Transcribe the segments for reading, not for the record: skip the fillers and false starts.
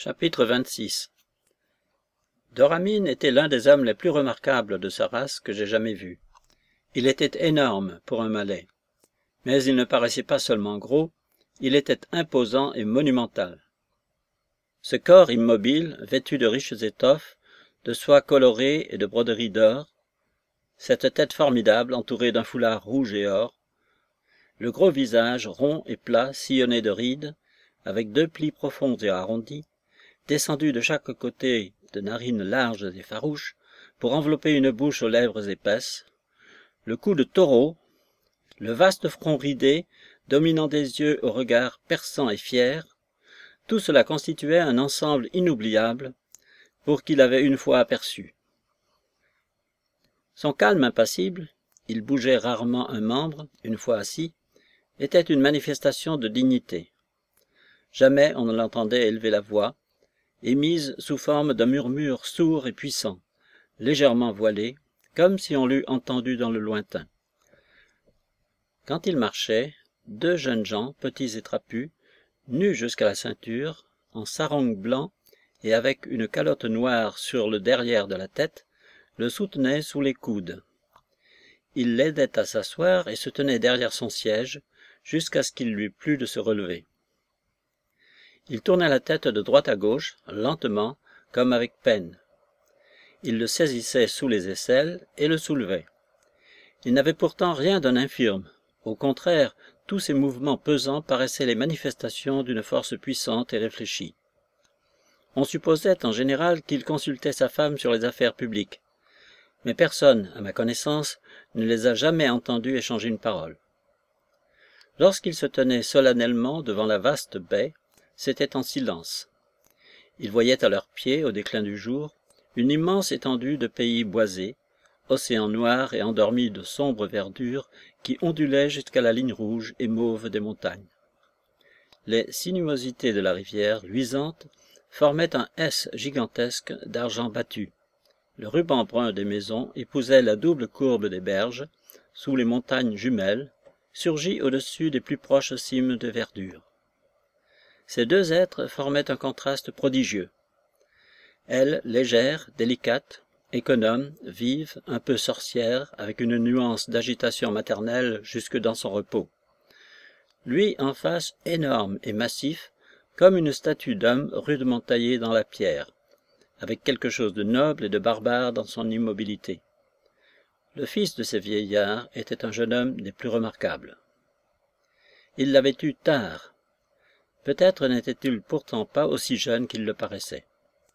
Chapitre 26 Doramin était l'un des hommes les plus remarquables de sa race que j'ai jamais vus. Il était énorme pour un Malais, mais il ne paraissait pas seulement gros, il était imposant et monumental. Ce corps immobile, vêtu de riches étoffes, de soie colorée et de broderies d'or, cette tête formidable entourée d'un foulard rouge et or, le gros visage rond et plat sillonné de rides, avec deux plis profonds et arrondis, descendus de chaque côté de narines larges et farouches, pour envelopper une bouche aux lèvres épaisses, le cou de taureau, le vaste front ridé, dominant des yeux au regard perçant et fier, tout cela constituait un ensemble inoubliable pour qui l'avait une fois aperçu. Son calme impassible, il bougeait rarement un membre, une fois assis, était une manifestation de dignité. Jamais on ne l'entendait élever la voix, émise sous forme d'un murmure sourd et puissant, légèrement voilé, comme si on l'eût entendu dans le lointain. Quand il marchait, deux jeunes gens, petits et trapus, nus jusqu'à la ceinture, en sarong blanc et avec une calotte noire sur le derrière de la tête, le soutenaient sous les coudes. Il l'aidait à s'asseoir et se tenait derrière son siège, jusqu'à ce qu'il lui plût de se relever. Il tournait la tête de droite à gauche, lentement, comme avec peine. Il le saisissait sous les aisselles et le soulevait. Il n'avait pourtant rien d'un infirme. Au contraire, tous ses mouvements pesants paraissaient les manifestations d'une force puissante et réfléchie. On supposait en général qu'il consultait sa femme sur les affaires publiques, mais personne, à ma connaissance, ne les a jamais entendus échanger une parole. Lorsqu'il se tenait solennellement devant la vaste baie, c'était en silence. Ils voyaient à leurs pieds, au déclin du jour, une immense étendue de pays boisés, océan noir et endormi de sombre verdure qui ondulait jusqu'à la ligne rouge et mauve des montagnes. Les sinuosités de la rivière, luisantes, formaient un S gigantesque d'argent battu. Le ruban brun des maisons épousait la double courbe des berges, sous les montagnes jumelles, surgies au-dessus des plus proches cimes de verdure. Ces deux êtres formaient un contraste prodigieux. Elle, légère, délicate, économe, vive, un peu sorcière, avec une nuance d'agitation maternelle jusque dans son repos. Lui, en face, énorme et massif, comme une statue d'homme rudement taillée dans la pierre, avec quelque chose de noble et de barbare dans son immobilité. Le fils de ces vieillards était un jeune homme des plus remarquables. Il l'avait eu tard. Peut-être n'était-il pourtant pas aussi jeune qu'il le paraissait.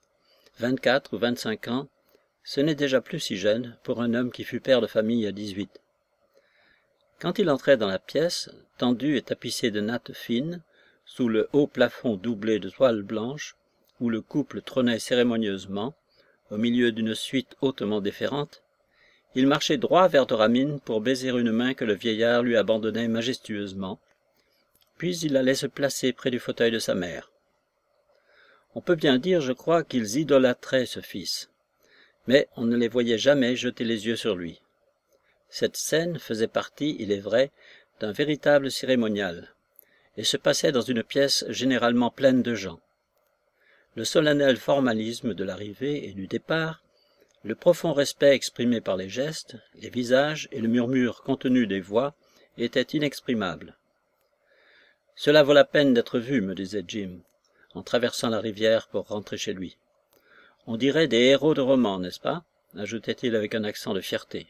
24 ou 25 ans, ce n'est déjà plus si jeune pour un homme qui fut père de famille à 18. Quand il entrait dans la pièce, tendue et tapissée de nattes fines, sous le haut plafond doublé de toile blanche, où le couple trônait cérémonieusement, au milieu d'une suite hautement déférente, il marchait droit vers Doramin pour baiser une main que le vieillard lui abandonnait majestueusement, puis il allait se placer près du fauteuil de sa mère. On peut bien dire, je crois, qu'ils idolâtraient ce fils, mais on ne les voyait jamais jeter les yeux sur lui. Cette scène faisait partie, il est vrai, d'un véritable cérémonial, et se passait dans une pièce généralement pleine de gens. Le solennel formalisme de l'arrivée et du départ, le profond respect exprimé par les gestes, les visages et le murmure contenu des voix étaient inexprimables. « Cela vaut la peine d'être vu, me disait Jim, en traversant la rivière pour rentrer chez lui. On dirait des héros de roman, n'est-ce pas? Ajoutait-il avec un accent de fierté.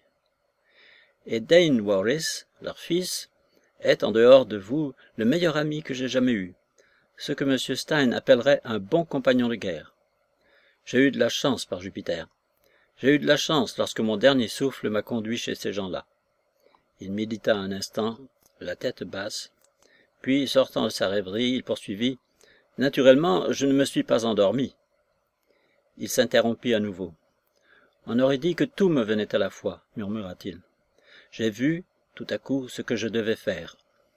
Et Dane Warris, leur fils, est, en dehors de vous, le meilleur ami que j'ai jamais eu, ce que M. Stein appellerait un bon compagnon de guerre. J'ai eu de la chance, par Jupiter. J'ai eu de la chance lorsque mon dernier souffle m'a conduit chez ces gens-là. Il médita un instant, la tête basse, puis, sortant de sa rêverie, il poursuivit. « Naturellement, je ne me suis pas endormi. » Il s'interrompit à nouveau. « On aurait dit que tout me venait à la fois, murmura-t-il. J'ai vu, tout à coup, ce que je devais faire. »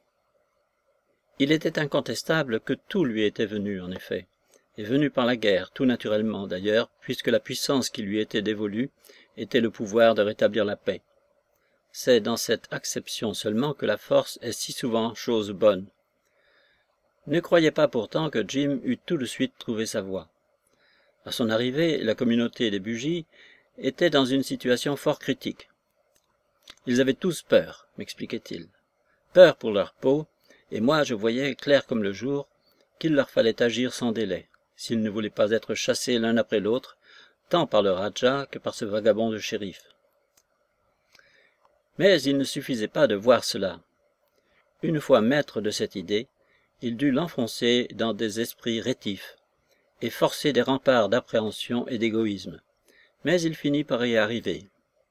Il était incontestable que tout lui était venu, en effet, et venu par la guerre, tout naturellement d'ailleurs, puisque la puissance qui lui était dévolue était le pouvoir de rétablir la paix. C'est dans cette acception seulement que la force est si souvent chose bonne. Ne croyez pas pourtant que Jim eût tout de suite trouvé sa voie. À son arrivée, la communauté des Bugis était dans une situation fort critique. Ils avaient tous peur, m'expliquait-il. Peur pour leur peau, et moi je voyais clair comme le jour qu'il leur fallait agir sans délai, s'ils ne voulaient pas être chassés l'un après l'autre, tant par le Raja que par ce vagabond de shérif. Mais il ne suffisait pas de voir cela. Une fois maître de cette idée, il dut l'enfoncer dans des esprits rétifs et forcer des remparts d'appréhension et d'égoïsme. Mais il finit par y arriver.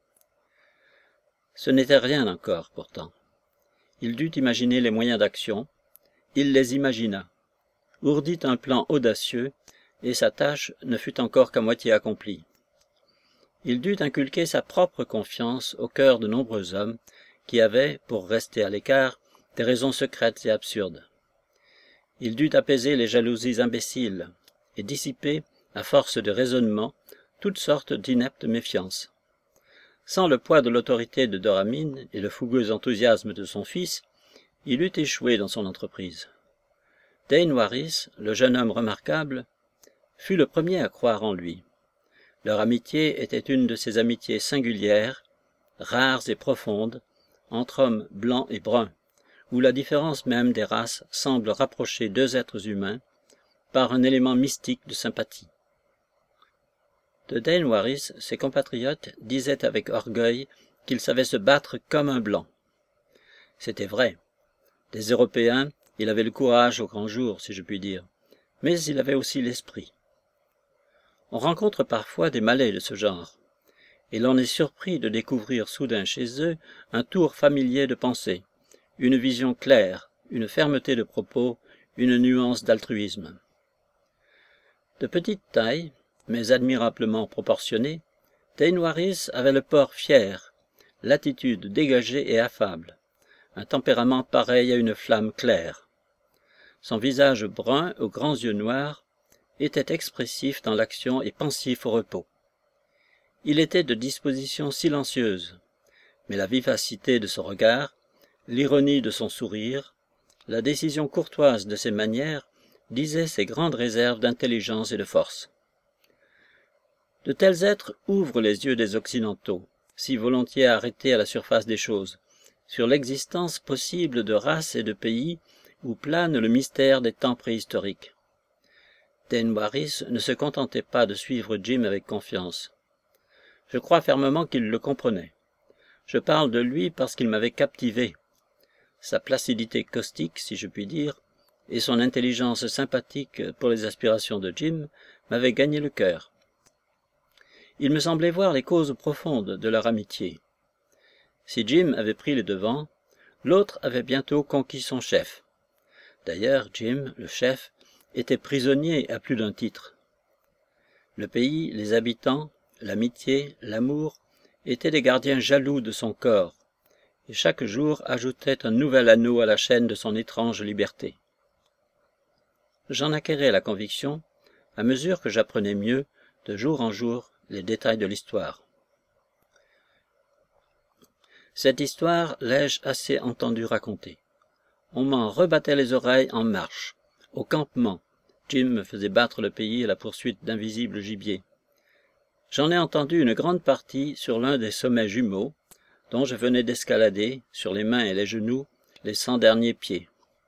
Ce n'était rien encore, pourtant. Il dut imaginer les moyens d'action, il les imagina, ourdit un plan audacieux, et sa tâche ne fut encore qu'à moitié accomplie. Il dut inculquer sa propre confiance au cœur de nombreux hommes qui avaient, pour rester à l'écart, des raisons secrètes et absurdes. Il dut apaiser les jalousies imbéciles et dissiper, à force de raisonnement, toutes sortes d'ineptes méfiances. Sans le poids de l'autorité de Doramine et le fougueux enthousiasme de son fils, il eût échoué dans son entreprise. Dain Waris, le jeune homme remarquable, fut le premier à croire en lui. Leur amitié était une de ces amitiés singulières, rares et profondes, entre hommes blancs et bruns, où la différence même des races semble rapprocher deux êtres humains par un élément mystique de sympathie. De Dain Waris, ses compatriotes disaient avec orgueil qu'il savait se battre comme un blanc. C'était vrai. Des Européens, il avait le courage au grand jour, si je puis dire, mais il avait aussi l'esprit. On rencontre parfois des Malais de ce genre, et l'on est surpris de découvrir soudain chez eux un tour familier de pensée, une vision claire, une fermeté de propos, une nuance d'altruisme. De petite taille, mais admirablement proportionnée, Dain Waris avait le port fier, l'attitude dégagée et affable, un tempérament pareil à une flamme claire. Son visage brun aux grands yeux noirs était expressif dans l'action et pensif au repos. Il était de disposition silencieuse, mais la vivacité de son regard, l'ironie de son sourire, la décision courtoise de ses manières disaient ses grandes réserves d'intelligence et de force. De tels êtres ouvrent les yeux des Occidentaux, si volontiers arrêtés à la surface des choses, sur l'existence possible de races et de pays où plane le mystère des temps préhistoriques. Dain Waris ne se contentait pas de suivre Jim avec confiance. Je crois fermement qu'il le comprenait. Je parle de lui parce qu'il m'avait captivé. Sa placidité caustique, si je puis dire, et son intelligence sympathique pour les aspirations de Jim m'avaient gagné le cœur. Il me semblait voir les causes profondes de leur amitié. Si Jim avait pris les devants, l'autre avait bientôt conquis son chef. D'ailleurs, Jim, le chef, était prisonnier à plus d'un titre. Le pays, les habitants, l'amitié, l'amour étaient des gardiens jaloux de son corps, et chaque jour ajoutait un nouvel anneau à la chaîne de son étrange liberté. J'en acquérais la conviction à mesure que j'apprenais mieux, de jour en jour, les détails de l'histoire. Cette histoire l'ai-je assez entendu raconter. On m'en rebattait les oreilles en marche. Au campement, Jim me faisait battre le pays à la poursuite d'invisibles gibiers. J'en ai entendu une grande partie sur l'un des sommets jumeaux, dont je venais d'escalader, sur les mains et les genoux, les 100 derniers pieds.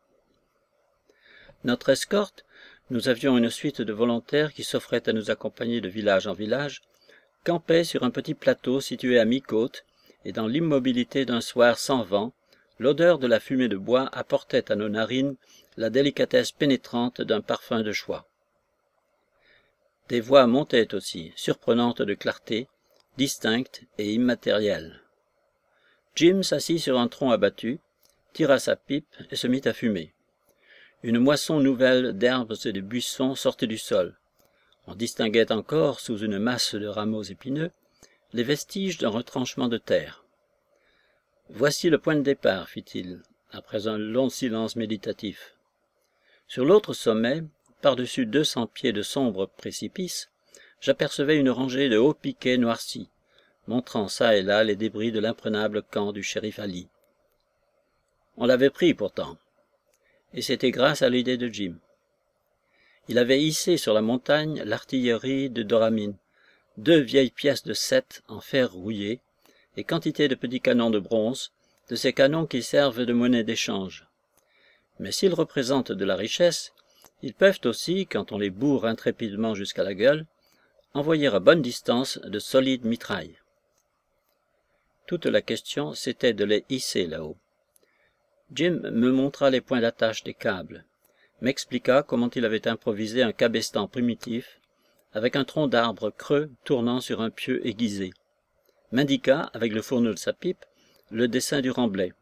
Notre escorte, nous avions une suite de volontaires qui s'offraient à nous accompagner de village en village, campait sur un petit plateau situé à mi-côte, et dans l'immobilité d'un soir sans vent, l'odeur de la fumée de bois apportait à nos narines la délicatesse pénétrante d'un parfum de choix. Des voix montaient aussi, surprenantes de clarté, distinctes et immatérielles. Jim s'assit sur un tronc abattu, tira sa pipe et se mit à fumer. Une moisson nouvelle d'herbes et de buissons sortait du sol. On distinguait encore, sous une masse de rameaux épineux, les vestiges d'un retranchement de terre. « Voici le point de départ, fit-il, après un long silence méditatif. Sur l'autre sommet, par-dessus 200 pieds de sombres précipices, j'apercevais une rangée de hauts piquets noircis, montrant çà et là les débris de l'imprenable camp du shérif Ali. On l'avait pris pourtant, et c'était grâce à l'idée de Jim. Il avait hissé sur la montagne l'artillerie de Doramin, 2 vieilles pièces de 7 en fer rouillé, et quantité de petits canons de bronze, de ces canons qui servent de monnaie d'échange. Mais s'ils représentent de la richesse, ils peuvent aussi, quand on les bourre intrépidement jusqu'à la gueule, envoyer à bonne distance de solides mitrailles. Toute la question, c'était de les hisser là-haut. Jim me montra les points d'attache des câbles, m'expliqua comment il avait improvisé un cabestan primitif, avec un tronc d'arbre creux tournant sur un pieu aiguisé, m'indiqua, avec le fourneau de sa pipe, le dessin du remblai.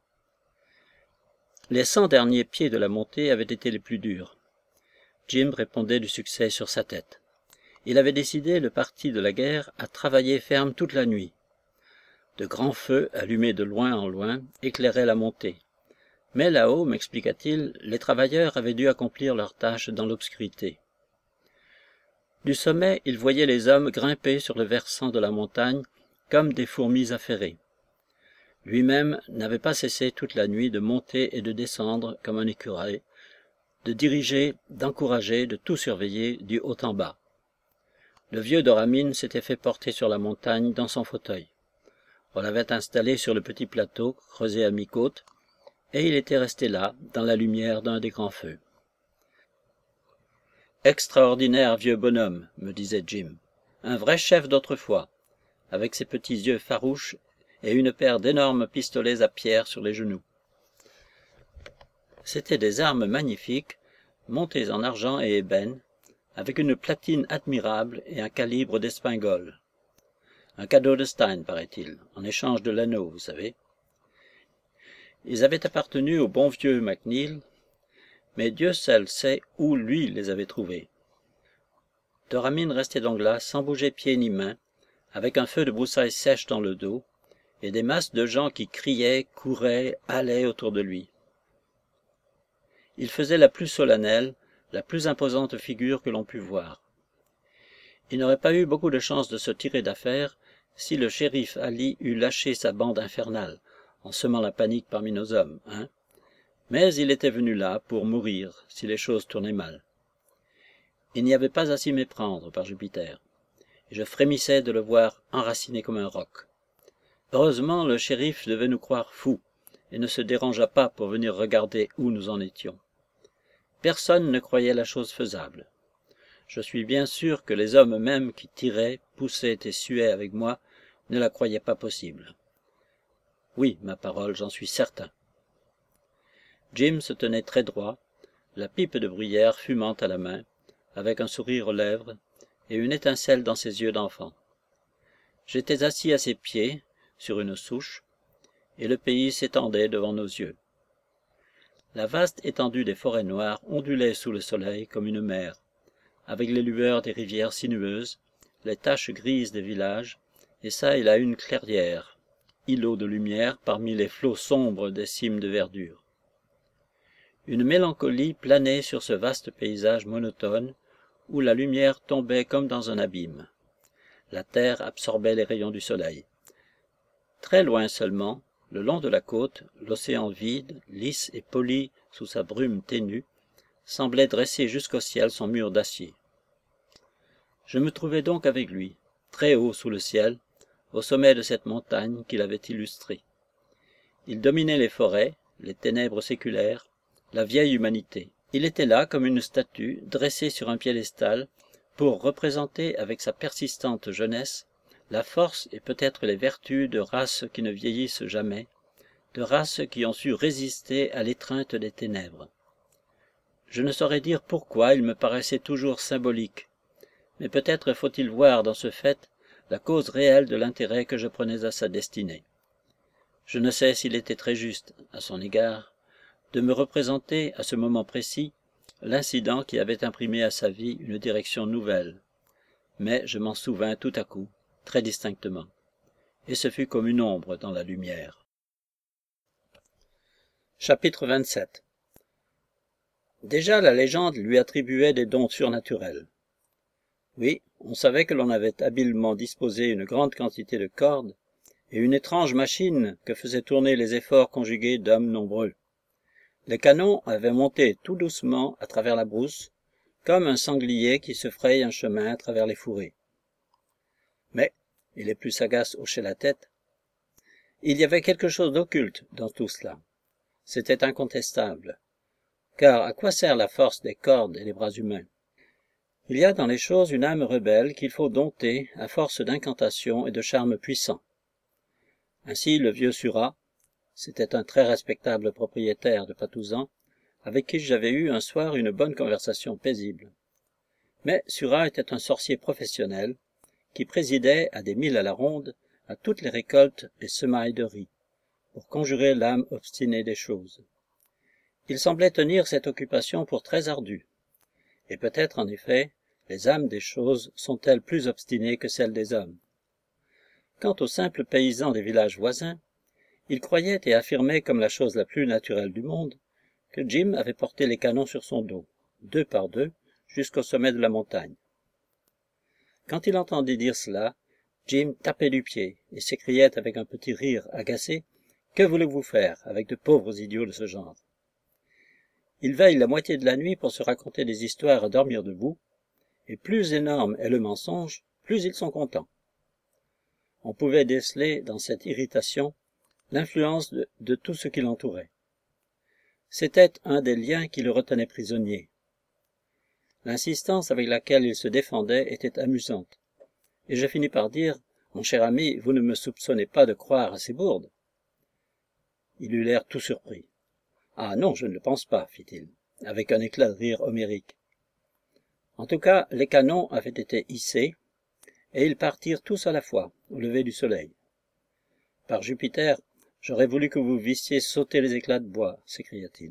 Les 100 derniers pieds de la montée avaient été les plus durs. Jim répondait du succès sur sa tête. Il avait décidé le parti de la guerre à travailler ferme toute la nuit. De grands feux, allumés de loin en loin, éclairaient la montée. Mais là-haut, m'expliqua-t-il, les travailleurs avaient dû accomplir leur tâche dans l'obscurité. Du sommet, il voyait les hommes grimper sur le versant de la montagne comme des fourmis affairées. Lui-même n'avait pas cessé toute la nuit de monter et de descendre comme un écureuil, de diriger, d'encourager, de tout surveiller du haut en bas. Le vieux Doramin s'était fait porter sur la montagne dans son fauteuil. On l'avait installé sur le petit plateau creusé à mi-côte, et il était resté là, dans la lumière d'un des grands feux. « Extraordinaire vieux bonhomme, me disait Jim, un vrai chef d'autrefois, avec ses petits yeux farouches et une paire d'énormes pistolets à pierre sur les genoux. » C'étaient des armes magnifiques, montées en argent et ébène, avec une platine admirable et un calibre d'espingole. Un cadeau de Stein, paraît-il, en échange de l'anneau, vous savez. Ils avaient appartenu au bon vieux McNeil, mais Dieu seul sait où lui les avait trouvés. Doramin restait donc là, sans bouger pied ni main, avec un feu de broussailles sèches dans le dos, et des masses de gens qui criaient, couraient, allaient autour de lui. Il faisait la plus solennelle, la plus imposante figure que l'on pût voir. Il n'aurait pas eu beaucoup de chance de se tirer d'affaire si le shérif Ali eût lâché sa bande infernale, en semant la panique parmi nos hommes, hein. Mais il était venu là pour mourir si les choses tournaient mal. Il n'y avait pas à s'y méprendre, par Jupiter, et je frémissais de le voir enraciné comme un roc. Heureusement, le shérif devait nous croire fous, et ne se dérangea pas pour venir regarder où nous en étions. Personne ne croyait la chose faisable. Je suis bien sûr que les hommes mêmes qui tiraient, poussaient et suaient avec moi ne la croyaient pas possible. Oui, ma parole, j'en suis certain. Jim se tenait très droit, la pipe de bruyère fumant à la main, avec un sourire aux lèvres et une étincelle dans ses yeux d'enfant. J'étais assis à ses pieds, sur une souche, et le pays s'étendait devant nos yeux. La vaste étendue des forêts noires ondulait sous le soleil comme une mer, avec les lueurs des rivières sinueuses, les taches grises des villages, et çà et là une clairière, îlot de lumière parmi les flots sombres des cimes de verdure. Une mélancolie planait sur ce vaste paysage monotone, où la lumière tombait comme dans un abîme. La terre absorbait les rayons du soleil. Très loin seulement, le long de la côte, l'océan vide, lisse et poli sous sa brume ténue, semblait dresser jusqu'au ciel son mur d'acier. Je me trouvais donc avec lui, très haut sous le ciel, au sommet de cette montagne qu'il avait illustrée. Il dominait les forêts, les ténèbres séculaires, la vieille humanité. Il était là comme une statue dressée sur un piédestal pour représenter avec sa persistante jeunesse la force et peut-être les vertus de races qui ne vieillissent jamais, de races qui ont su résister à l'étreinte des ténèbres. Je ne saurais dire pourquoi il me paraissait toujours symbolique, mais peut-être faut-il voir dans ce fait la cause réelle de l'intérêt que je prenais à sa destinée. Je ne sais s'il était très juste, à son égard, de me représenter à ce moment précis l'incident qui avait imprimé à sa vie une direction nouvelle, mais je m'en souvins tout à coup, très distinctement, et ce fut comme une ombre dans la lumière. Chapitre 27. Déjà la légende lui attribuait des dons surnaturels. Oui, on savait que l'on avait habilement disposé une grande quantité de cordes et une étrange machine que faisaient tourner les efforts conjugués d'hommes nombreux. Les canons avaient monté tout doucement à travers la brousse, comme un sanglier qui se fraye un chemin à travers les fourrés. Mais, et les plus sagaces hochaient la tête, il y avait quelque chose d'occulte dans tout cela. C'était incontestable. Car à quoi sert la force des cordes et des bras humains? Il y a dans les choses une âme rebelle qu'il faut dompter à force d'incantations et de charmes puissants. Ainsi le vieux Surat, c'était un très respectable propriétaire de Patouzan, avec qui j'avais eu un soir une bonne conversation paisible. Mais Surat était un sorcier professionnel, qui présidait à des milles à la ronde à toutes les récoltes et semailles de riz, pour conjurer l'âme obstinée des choses. Il semblait tenir cette occupation pour très ardue, et peut-être en effet, les âmes des choses sont-elles plus obstinées que celles des hommes. Quant aux simples paysans des villages voisins, ils croyaient et affirmaient comme la chose la plus naturelle du monde, que Jim avait porté les canons sur son dos, 2 par 2, jusqu'au sommet de la montagne. Quand il entendit dire cela, Jim tapait du pied et s'écriait avec un petit rire agacé « Que voulez-vous faire avec de pauvres idiots de ce genre ?» Ils veillent la moitié de la nuit pour se raconter des histoires à dormir debout, et plus énorme est le mensonge, plus ils sont contents. On pouvait déceler dans cette irritation l'influence de tout ce qui l'entourait. C'était un des liens qui le retenait prisonnier. L'insistance avec laquelle il se défendait était amusante, et je finis par dire « Mon cher ami, vous ne me soupçonnez pas de croire à ces bourdes ?» Il eut l'air tout surpris. « Ah non, je ne le pense pas, fit-il, avec un éclat de rire homérique. En tout cas, les canons avaient été hissés, et ils partirent tous à la fois, au lever du soleil. Par Jupiter, j'aurais voulu que vous vissiez sauter les éclats de bois, s'écria-t-il.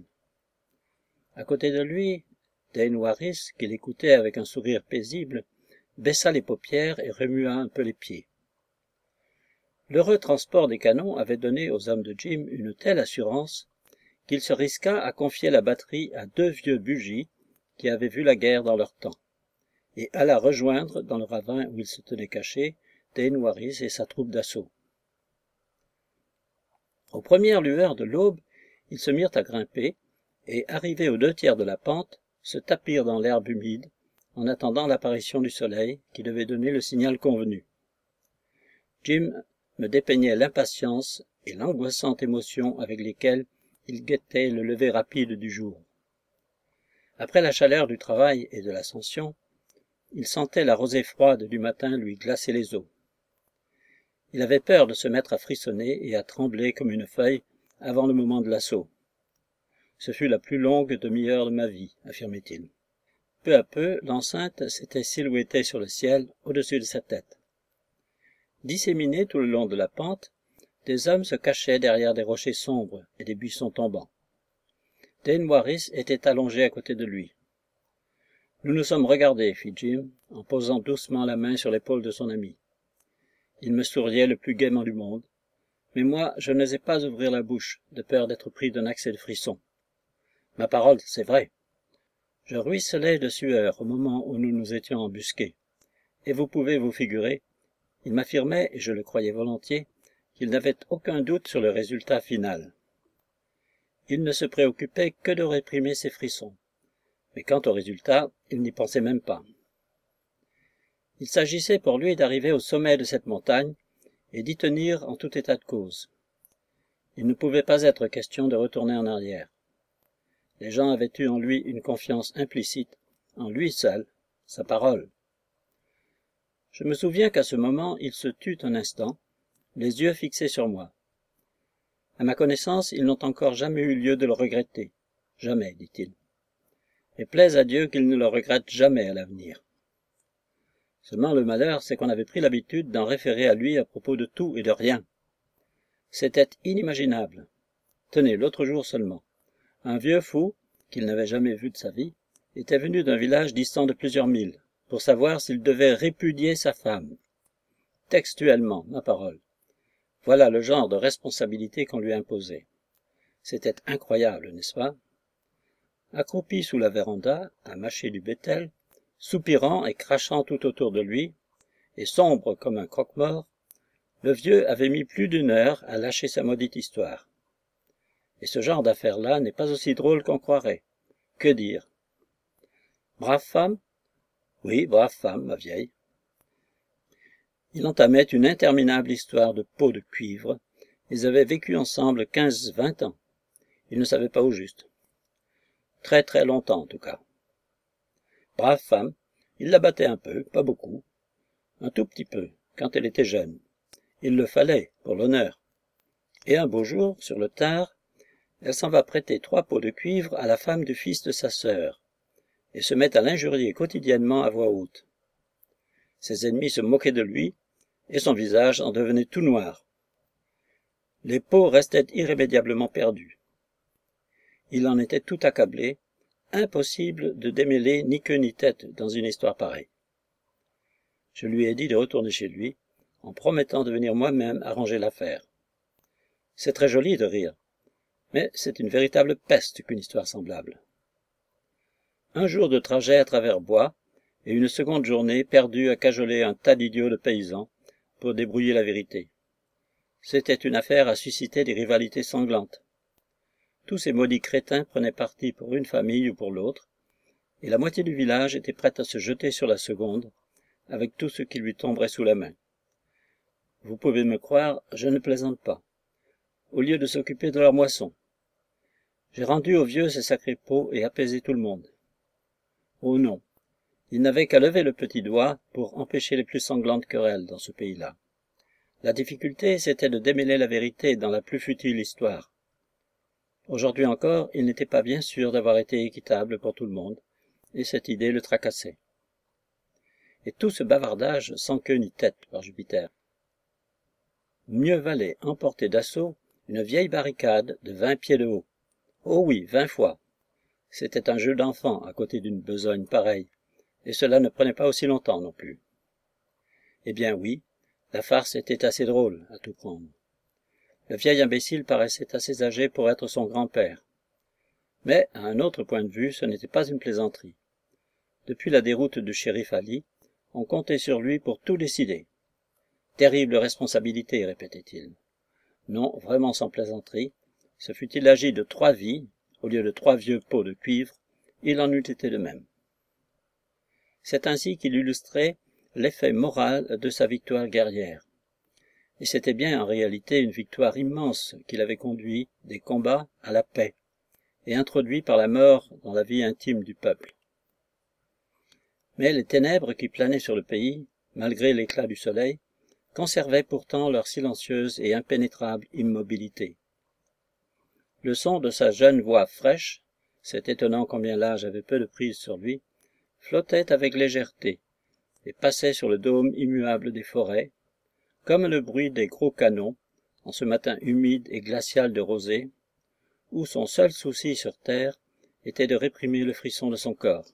À côté de lui, Dane Waris, qui l'écoutait avec un sourire paisible, baissa les paupières et remua un peu les pieds. L'heureux transport des canons avait donné aux hommes de Jim une telle assurance qu'il se risqua à confier la batterie à 2 vieux bugis qui avaient vu la guerre dans leur temps, et alla rejoindre, dans le ravin où il se tenait caché, Dane Waris et sa troupe d'assaut. Aux premières lueurs de l'aube, ils se mirent à grimper, et, arrivés aux 2 tiers de la pente, se tapirent dans l'herbe humide, en attendant l'apparition du soleil, qui devait donner le signal convenu. Jim me dépeignait l'impatience et l'angoissante émotion avec lesquelles il guettait le lever rapide du jour. Après la chaleur du travail et de l'ascension, il sentait la rosée froide du matin lui glacer les os. Il avait peur de se mettre à frissonner et à trembler comme une feuille avant le moment de l'assaut. Ce fut la plus longue demi-heure de ma vie, affirmait-il. Peu à peu, l'enceinte s'était silhouettée sur le ciel au-dessus de sa tête. Disséminés tout le long de la pente, des hommes se cachaient derrière des rochers sombres et des buissons tombants. Dane Waris était allongé à côté de lui. « Nous nous sommes regardés, » fit Jim, en posant doucement la main sur l'épaule de son ami. Il me souriait le plus gaiement du monde, mais moi, je n'osais pas ouvrir la bouche, de peur d'être pris d'un accès de frisson. Ma parole, c'est vrai. Je ruisselais de sueur au moment où nous nous étions embusqués, et vous pouvez vous figurer, il m'affirmait, et je le croyais volontiers, qu'il n'avait aucun doute sur le résultat final. Il ne se préoccupait que de réprimer ses frissons, mais quant au résultat, il n'y pensait même pas. Il s'agissait pour lui d'arriver au sommet de cette montagne et d'y tenir en tout état de cause. Il ne pouvait pas être question de retourner en arrière. Les gens avaient eu en lui une confiance implicite, en lui seul, sa parole. Je me souviens qu'à ce moment, il se tut un instant, les yeux fixés sur moi. À ma connaissance, ils n'ont encore jamais eu lieu de le regretter. Jamais, dit-il. Et plaise à Dieu qu'il ne le regrette jamais à l'avenir. Seulement le malheur, c'est qu'on avait pris l'habitude d'en référer à lui à propos de tout et de rien. C'était inimaginable. Tenez, l'autre jour seulement, un vieux fou, qu'il n'avait jamais vu de sa vie, était venu d'un village distant de plusieurs milles, pour savoir s'il devait répudier sa femme. Textuellement, ma parole. Voilà le genre de responsabilité qu'on lui imposait. C'était incroyable, n'est-ce pas? Accroupi sous la véranda, à mâcher du bétel, soupirant et crachant tout autour de lui, et sombre comme un croque-mort, le vieux avait mis plus d'1 heure à lâcher sa maudite histoire. Et ce genre d'affaire-là n'est pas aussi drôle qu'on croirait. Que dire? Brave femme? Oui, brave femme, ma vieille. Il entamait une interminable histoire de peau de cuivre. Ils avaient vécu ensemble 15-20 ans. Il ne savait pas au juste. Très très longtemps en tout cas. Brave femme, il la battait un peu, pas beaucoup, un tout petit peu, quand elle était jeune. Il le fallait, pour l'honneur. Et un beau jour, sur le tard, elle s'en va prêter 3 pots de cuivre à la femme du fils de sa sœur, et se met à l'injurier quotidiennement à voix haute. Ses ennemis se moquaient de lui, et son visage en devenait tout noir. Les pots restaient irrémédiablement perdus. Il en était tout accablé, impossible de démêler ni queue ni tête dans une histoire pareille. Je lui ai dit de retourner chez lui, en promettant de venir moi-même arranger l'affaire. C'est très joli de rire, mais c'est une véritable peste qu'une histoire semblable. Un jour de trajet à travers bois, et une seconde journée perdue à cajoler un tas d'idiots de paysans pour débrouiller la vérité. C'était une affaire à susciter des rivalités sanglantes. Tous ces maudits crétins prenaient parti pour une famille ou pour l'autre, et la moitié du village était prête à se jeter sur la seconde, avec tout ce qui lui tomberait sous la main. Vous pouvez me croire, je ne plaisante pas. Au lieu de s'occuper de leur moisson, j'ai rendu aux vieux ces sacrés pots et apaisé tout le monde. Oh non, il n'avait qu'à lever le petit doigt pour empêcher les plus sanglantes querelles dans ce pays-là. La difficulté, c'était de démêler la vérité dans la plus futile histoire. Aujourd'hui encore, il n'était pas bien sûr d'avoir été équitable pour tout le monde, et cette idée le tracassait. Et tout ce bavardage sans queue ni tête, par Jupiter. Mieux valait emporter d'assaut une vieille barricade de 20 pieds de haut. Oh oui, 20 fois. C'était un jeu d'enfant à côté d'une besogne pareille, et cela ne prenait pas aussi longtemps non plus. Eh bien oui, la farce était assez drôle à tout prendre. Le vieil imbécile paraissait assez âgé pour être son grand-père. Mais, à un autre point de vue, ce n'était pas une plaisanterie. Depuis la déroute du shérif Ali, on comptait sur lui pour tout décider. Terrible responsabilité, répétait-il. Non, vraiment sans plaisanterie, se fût-il agi de 3 vies, au lieu de 3 vieux pots de cuivre, il en eût été de même. C'est ainsi qu'il illustrait l'effet moral de sa victoire guerrière. Et c'était bien en réalité une victoire immense qu'il avait conduit des combats à la paix, et introduit par la mort dans la vie intime du peuple. Mais les ténèbres qui planaient sur le pays, malgré l'éclat du soleil, conservaient pourtant leur silencieuse et impénétrable immobilité. Le son de sa jeune voix fraîche, c'est étonnant combien l'âge avait peu de prise sur lui, flottait avec légèreté et passait sur le dôme immuable des forêts, comme le bruit des gros canons, en ce matin humide et glacial de rosée, où son seul souci sur terre était de réprimer le frisson de son corps.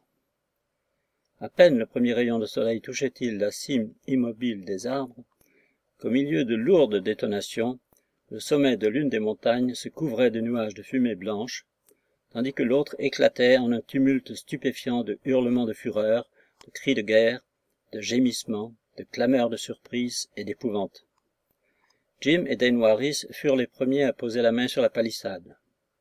À peine le premier rayon de soleil touchait-il la cime immobile des arbres, qu'au milieu de lourdes détonations, le sommet de l'une des montagnes se couvrait de nuages de fumée blanche, tandis que l'autre éclatait en un tumulte stupéfiant de hurlements de fureur, de cris de guerre, de gémissements, de clameurs de surprise et d'épouvante. Jim et Dane Warris furent les premiers à poser la main sur la palissade.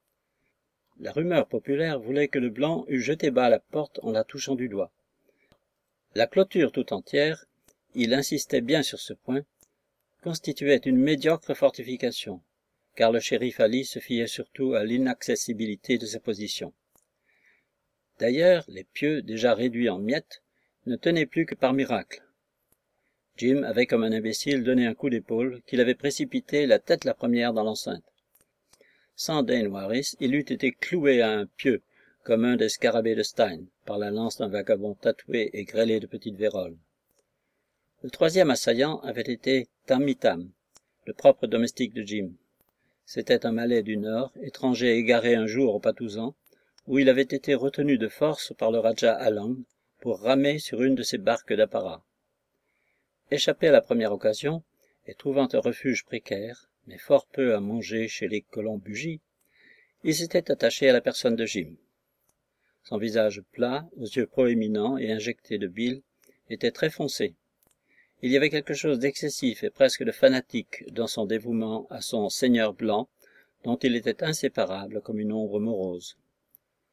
La rumeur populaire voulait que le blanc eût jeté bas la porte en la touchant du doigt. La clôture tout entière, il insistait bien sur ce point, constituait une médiocre fortification, car le shérif Ali se fiait surtout à l'inaccessibilité de sa position. D'ailleurs, les pieux, déjà réduits en miettes, ne tenaient plus que par miracle. Jim avait comme un imbécile donné un coup d'épaule qui l'avait précipité la tête la première dans l'enceinte. Sans Dane Warris, il eût été cloué à un pieu, comme un des scarabées de Stein, par la lance d'un vagabond tatoué et grêlé de petites véroles. Le troisième assaillant avait été Tammy Tam, le propre domestique de Jim. C'était un Malais du Nord, étranger égaré un jour au Patouzan, où il avait été retenu de force par le Raja Alang pour ramer sur une de ses barques d'apparat. Échappé à la première occasion, et trouvant un refuge précaire, mais fort peu à manger chez les colons bugis, il s'était attaché à la personne de Jim. Son visage plat, aux yeux proéminents et injectés de bile, était très foncé. Il y avait quelque chose d'excessif et presque de fanatique dans son dévouement à son seigneur blanc, dont il était inséparable comme une ombre morose.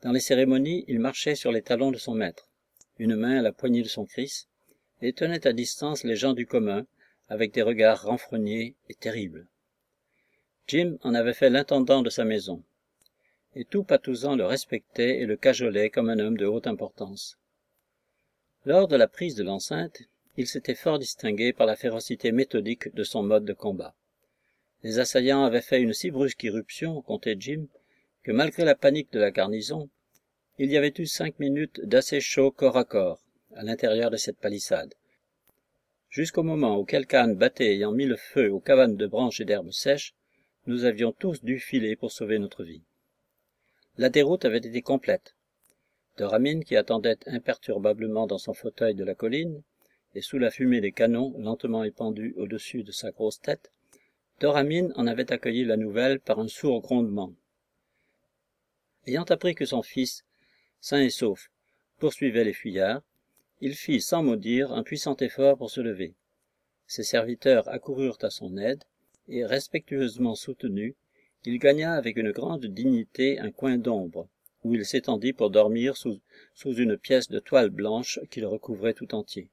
Dans les cérémonies, il marchait sur les talons de son maître, une main à la poignée de son Christ, et tenait à distance les gens du commun, avec des regards renfrognés et terribles. Jim en avait fait l'intendant de sa maison, et tout Patouzan le respectait et le cajolait comme un homme de haute importance. Lors de la prise de l'enceinte, il s'était fort distingué par la férocité méthodique de son mode de combat. Les assaillants avaient fait une si brusque irruption, comptait Jim, que malgré la panique de la garnison, il y avait eu 5 minutes d'assez chaud corps à corps, à l'intérieur de cette palissade. Jusqu'au moment où quelqu'un battait ayant mis le feu aux cabanes de branches et d'herbes sèches, nous avions tous dû filer pour sauver notre vie. La déroute avait été complète. Doramine, qui attendait imperturbablement dans son fauteuil de la colline, et sous la fumée des canons lentement épandue au-dessus de sa grosse tête, Doramine en avait accueilli la nouvelle par un sourd grondement. Ayant appris que son fils, sain et sauf, poursuivait les fuyards, il fit sans mot dire un puissant effort pour se lever. Ses serviteurs accoururent à son aide, et respectueusement soutenu, il gagna avec une grande dignité un coin d'ombre, où il s'étendit pour dormir sous une pièce de toile blanche qui le recouvrait tout entier.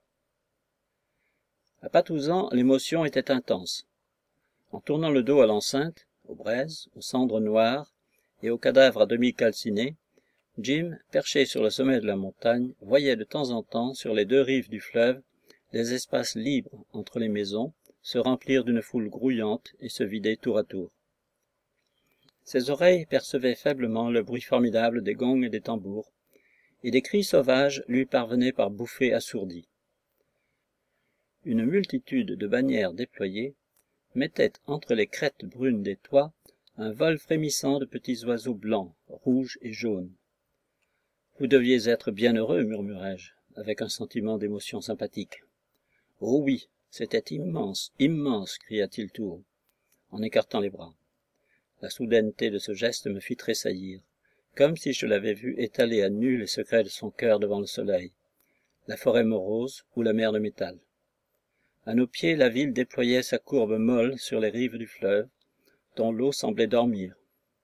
À Patouzan, l'émotion était intense. En tournant le dos à l'enceinte, aux braises, aux cendres noires et aux cadavres à demi calcinés, Jim, perché sur le sommet de la montagne, voyait de temps en temps, sur les 2 rives du fleuve, les espaces libres entre les maisons se remplir d'une foule grouillante et se vider tour à tour. Ses oreilles percevaient faiblement le bruit formidable des gongs et des tambours, et des cris sauvages lui parvenaient par bouffées assourdies. Une multitude de bannières déployées mettait entre les crêtes brunes des toits un vol frémissant de petits oiseaux blancs, rouges et jaunes. « Vous deviez être bien heureux, murmurai-je, avec un sentiment d'émotion sympathique. « Oh oui, c'était immense, immense, cria-t-il tout haut, en écartant les bras. La soudaineté de ce geste me fit tressaillir, comme si je l'avais vu étaler à nu les secrets de son cœur devant le soleil, la forêt morose ou la mer de métal. À nos pieds, la ville déployait sa courbe molle sur les rives du fleuve, dont l'eau semblait dormir.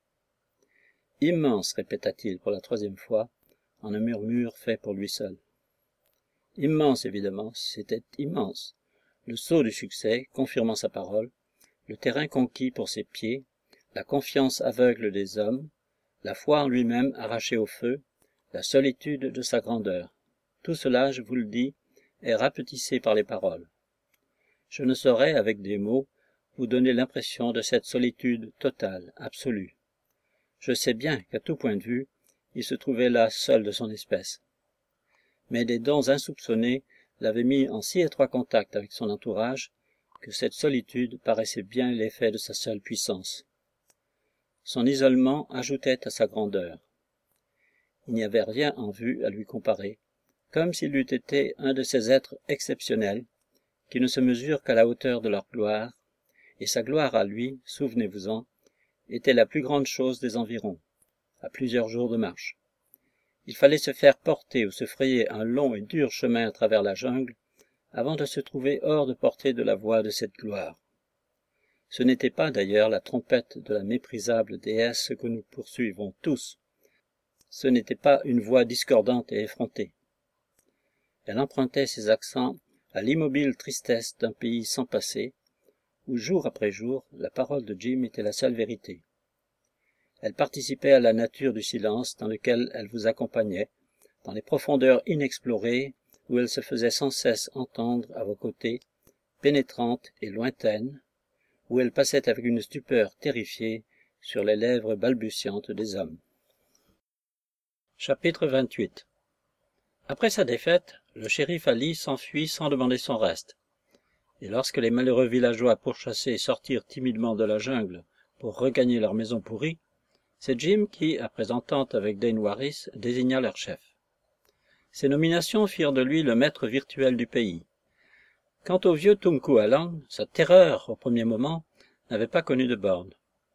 « Immense, répéta-t-il pour la 3e fois, en un murmure fait pour lui seul. Immense, évidemment, c'était immense. Le sceau du succès, confirmant sa parole, le terrain conquis pour ses pieds, la confiance aveugle des hommes, la foi en lui-même arrachée au feu, la solitude de sa grandeur. Tout cela, je vous le dis, est rapetissé par les paroles. Je ne saurais, avec des mots, vous donner l'impression de cette solitude totale, absolue. Je sais bien qu'à tout point de vue, il se trouvait là seul de son espèce. Mais des dons insoupçonnés l'avaient mis en si étroit contact avec son entourage que cette solitude paraissait bien l'effet de sa seule puissance. Son isolement ajoutait à sa grandeur. Il n'y avait rien en vue à lui comparer, comme s'il eût été un de ces êtres exceptionnels qui ne se mesurent qu'à la hauteur de leur gloire, et sa gloire à lui, souvenez-vous-en, était la plus grande chose des environs, à plusieurs jours de marche. Il fallait se faire porter ou se frayer un long et dur chemin à travers la jungle avant de se trouver hors de portée de la voix de cette gloire. Ce n'était pas d'ailleurs la trompette de la méprisable déesse que nous poursuivons tous. Ce n'était pas une voix discordante et effrontée. Elle empruntait ses accents à l'immobile tristesse d'un pays sans passé, où jour après jour, la parole de Jim était la seule vérité. Elle participait à la nature du silence dans lequel elle vous accompagnait, dans les profondeurs inexplorées où elle se faisait sans cesse entendre à vos côtés, pénétrante et lointaine, où elle passait avec une stupeur terrifiée sur les lèvres balbutiantes des hommes. Chapitre 28. Après sa défaite, le shérif Ali s'enfuit sans demander son reste, et lorsque les malheureux villageois pourchassés sortirent timidement de la jungle pour regagner leur maison pourrie, c'est Jim qui, après entente avec Dane Waris, désigna leur chef. Ces nominations firent de lui le maître virtuel du pays. Quant au vieux Tunku Allang, sa terreur, au premier moment, n'avait pas connu de borne.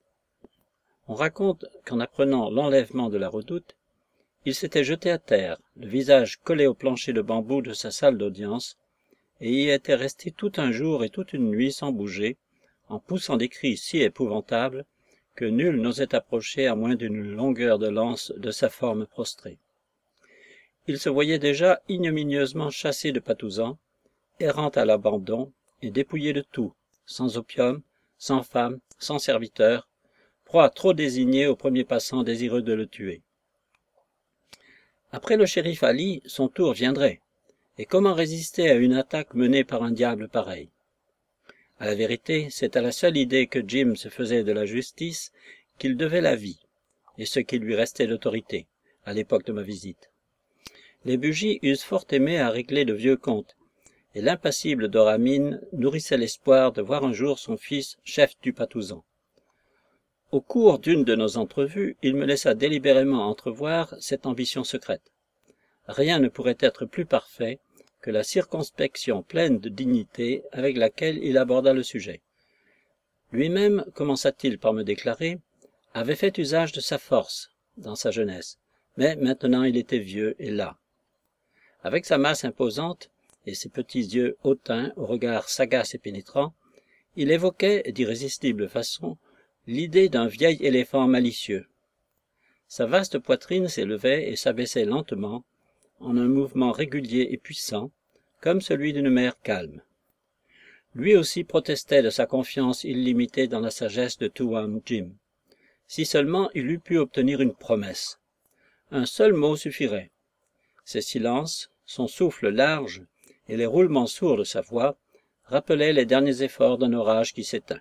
On raconte qu'en apprenant l'enlèvement de la redoute, il s'était jeté à terre, le visage collé au plancher de bambou de sa salle d'audience, et y était resté tout un jour et toute une nuit sans bouger, en poussant des cris si épouvantables que nul n'osait approcher à moins d'une longueur de lance de sa forme prostrée. Il se voyait déjà ignominieusement chassé de Patouzan, errant à l'abandon et dépouillé de tout, sans opium, sans femme, sans serviteur, proie trop désignée au premier passant désireux de le tuer. Après le shérif Ali, son tour viendrait, et comment résister à une attaque menée par un diable pareil? À la vérité, c'est à la seule idée que Jim se faisait de la justice qu'il devait la vie, et ce qui lui restait d'autorité, à l'époque de ma visite. Les Bugis eussent fort aimé à régler de vieux comptes, et l'impassible Doramine nourrissait l'espoir de voir un jour son fils chef du Patouzan. Au cours d'une de nos entrevues, il me laissa délibérément entrevoir cette ambition secrète. Rien ne pourrait être plus parfait que la circonspection pleine de dignité avec laquelle il aborda le sujet. Lui-même, commença-t-il par me déclarer, avait fait usage de sa force dans sa jeunesse, mais maintenant il était vieux et las. Avec sa masse imposante et ses petits yeux hautains au regard sagace et pénétrant, il évoquait d'irrésistible façon l'idée d'un vieil éléphant malicieux. Sa vaste poitrine s'élevait et s'abaissait lentement, en un mouvement régulier et puissant, comme celui d'une mer calme. Lui aussi protestait de sa confiance illimitée dans la sagesse de Tuam Jim. Si seulement il eût pu obtenir une promesse. Un seul mot suffirait. Ses silences, son souffle large et les roulements sourds de sa voix rappelaient les derniers efforts d'un orage qui s'éteint.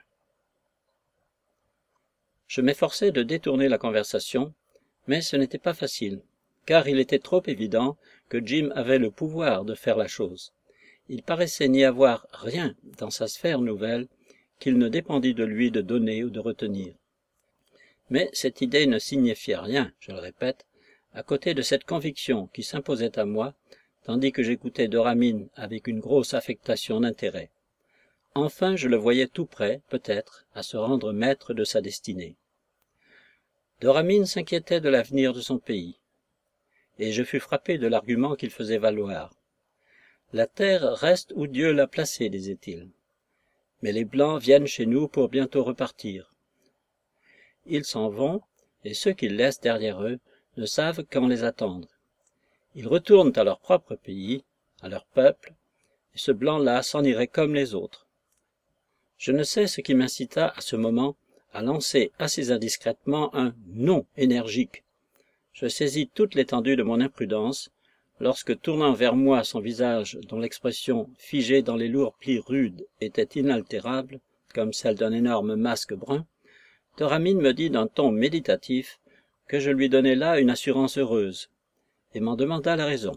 Je m'efforçai de détourner la conversation, mais ce n'était pas facile, car il était trop évident que Jim avait le pouvoir de faire la chose. Il paraissait n'y avoir rien dans sa sphère nouvelle qu'il ne dépendît de lui de donner ou de retenir. Mais cette idée ne signifiait rien, je le répète, à côté de cette conviction qui s'imposait à moi, tandis que j'écoutais Doramine avec une grosse affectation d'intérêt. Enfin, je le voyais tout près, peut-être, à se rendre maître de sa destinée. Doramine s'inquiétait de l'avenir de son pays, et je fus frappé de l'argument qu'il faisait valoir. La terre reste où Dieu l'a placée, disait-il. Mais les Blancs viennent chez nous pour bientôt repartir. Ils s'en vont, et ceux qu'ils laissent derrière eux ne savent quand les attendre. Ils retournent à leur propre pays, à leur peuple, et ce blanc-là s'en irait comme les autres. Je ne sais ce qui m'incita à ce moment à lancer assez indiscrètement un « non » énergique. Je saisis toute l'étendue de mon imprudence, lorsque, tournant vers moi son visage dont l'expression, figée dans les lourds plis rudes, était inaltérable, comme celle d'un énorme masque brun, Doramine me dit d'un ton méditatif que je lui donnais là une assurance heureuse, et m'en demanda la raison.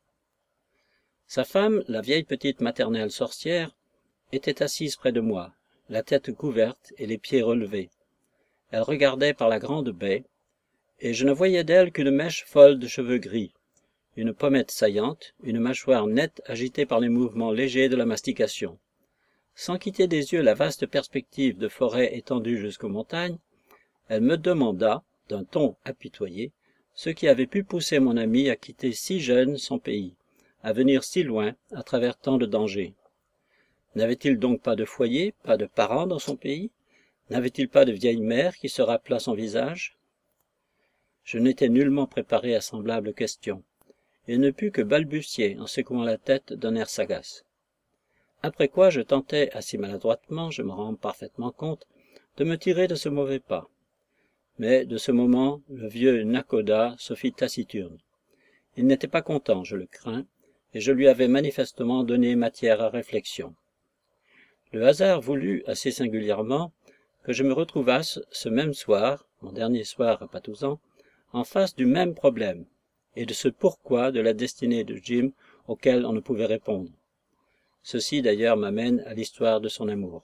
Sa femme, la vieille petite maternelle sorcière, était assise près de moi, la tête couverte et les pieds relevés. Elle regardait par la grande baie, et je ne voyais d'elle qu'une mèche folle de cheveux gris, une pommette saillante, une mâchoire nette agitée par les mouvements légers de la mastication. Sans quitter des yeux la vaste perspective de forêt étendue jusqu'aux montagnes, elle me demanda, d'un ton apitoyé, ce qui avait pu pousser mon ami à quitter si jeune son pays, à venir si loin à travers tant de dangers. N'avait-il donc pas de foyer, pas de parents dans son pays? N'avait-il pas de vieille mère qui se rappelât son visage? Je n'étais nullement préparé à semblable question, et ne pus que balbutier en secouant la tête d'un air sagace. Après quoi je tentais assez maladroitement, je me rends parfaitement compte, de me tirer de ce mauvais pas. Mais de ce moment, le vieux Nakoda se fit taciturne. Il n'était pas content, je le crains, et je lui avais manifestement donné matière à réflexion. Le hasard voulut, assez singulièrement, que je me retrouvasse ce même soir, mon dernier soir à Patouzan, en face du même problème, et de ce pourquoi de la destinée de Jim auquel on ne pouvait répondre. Ceci d'ailleurs m'amène à l'histoire de son amour.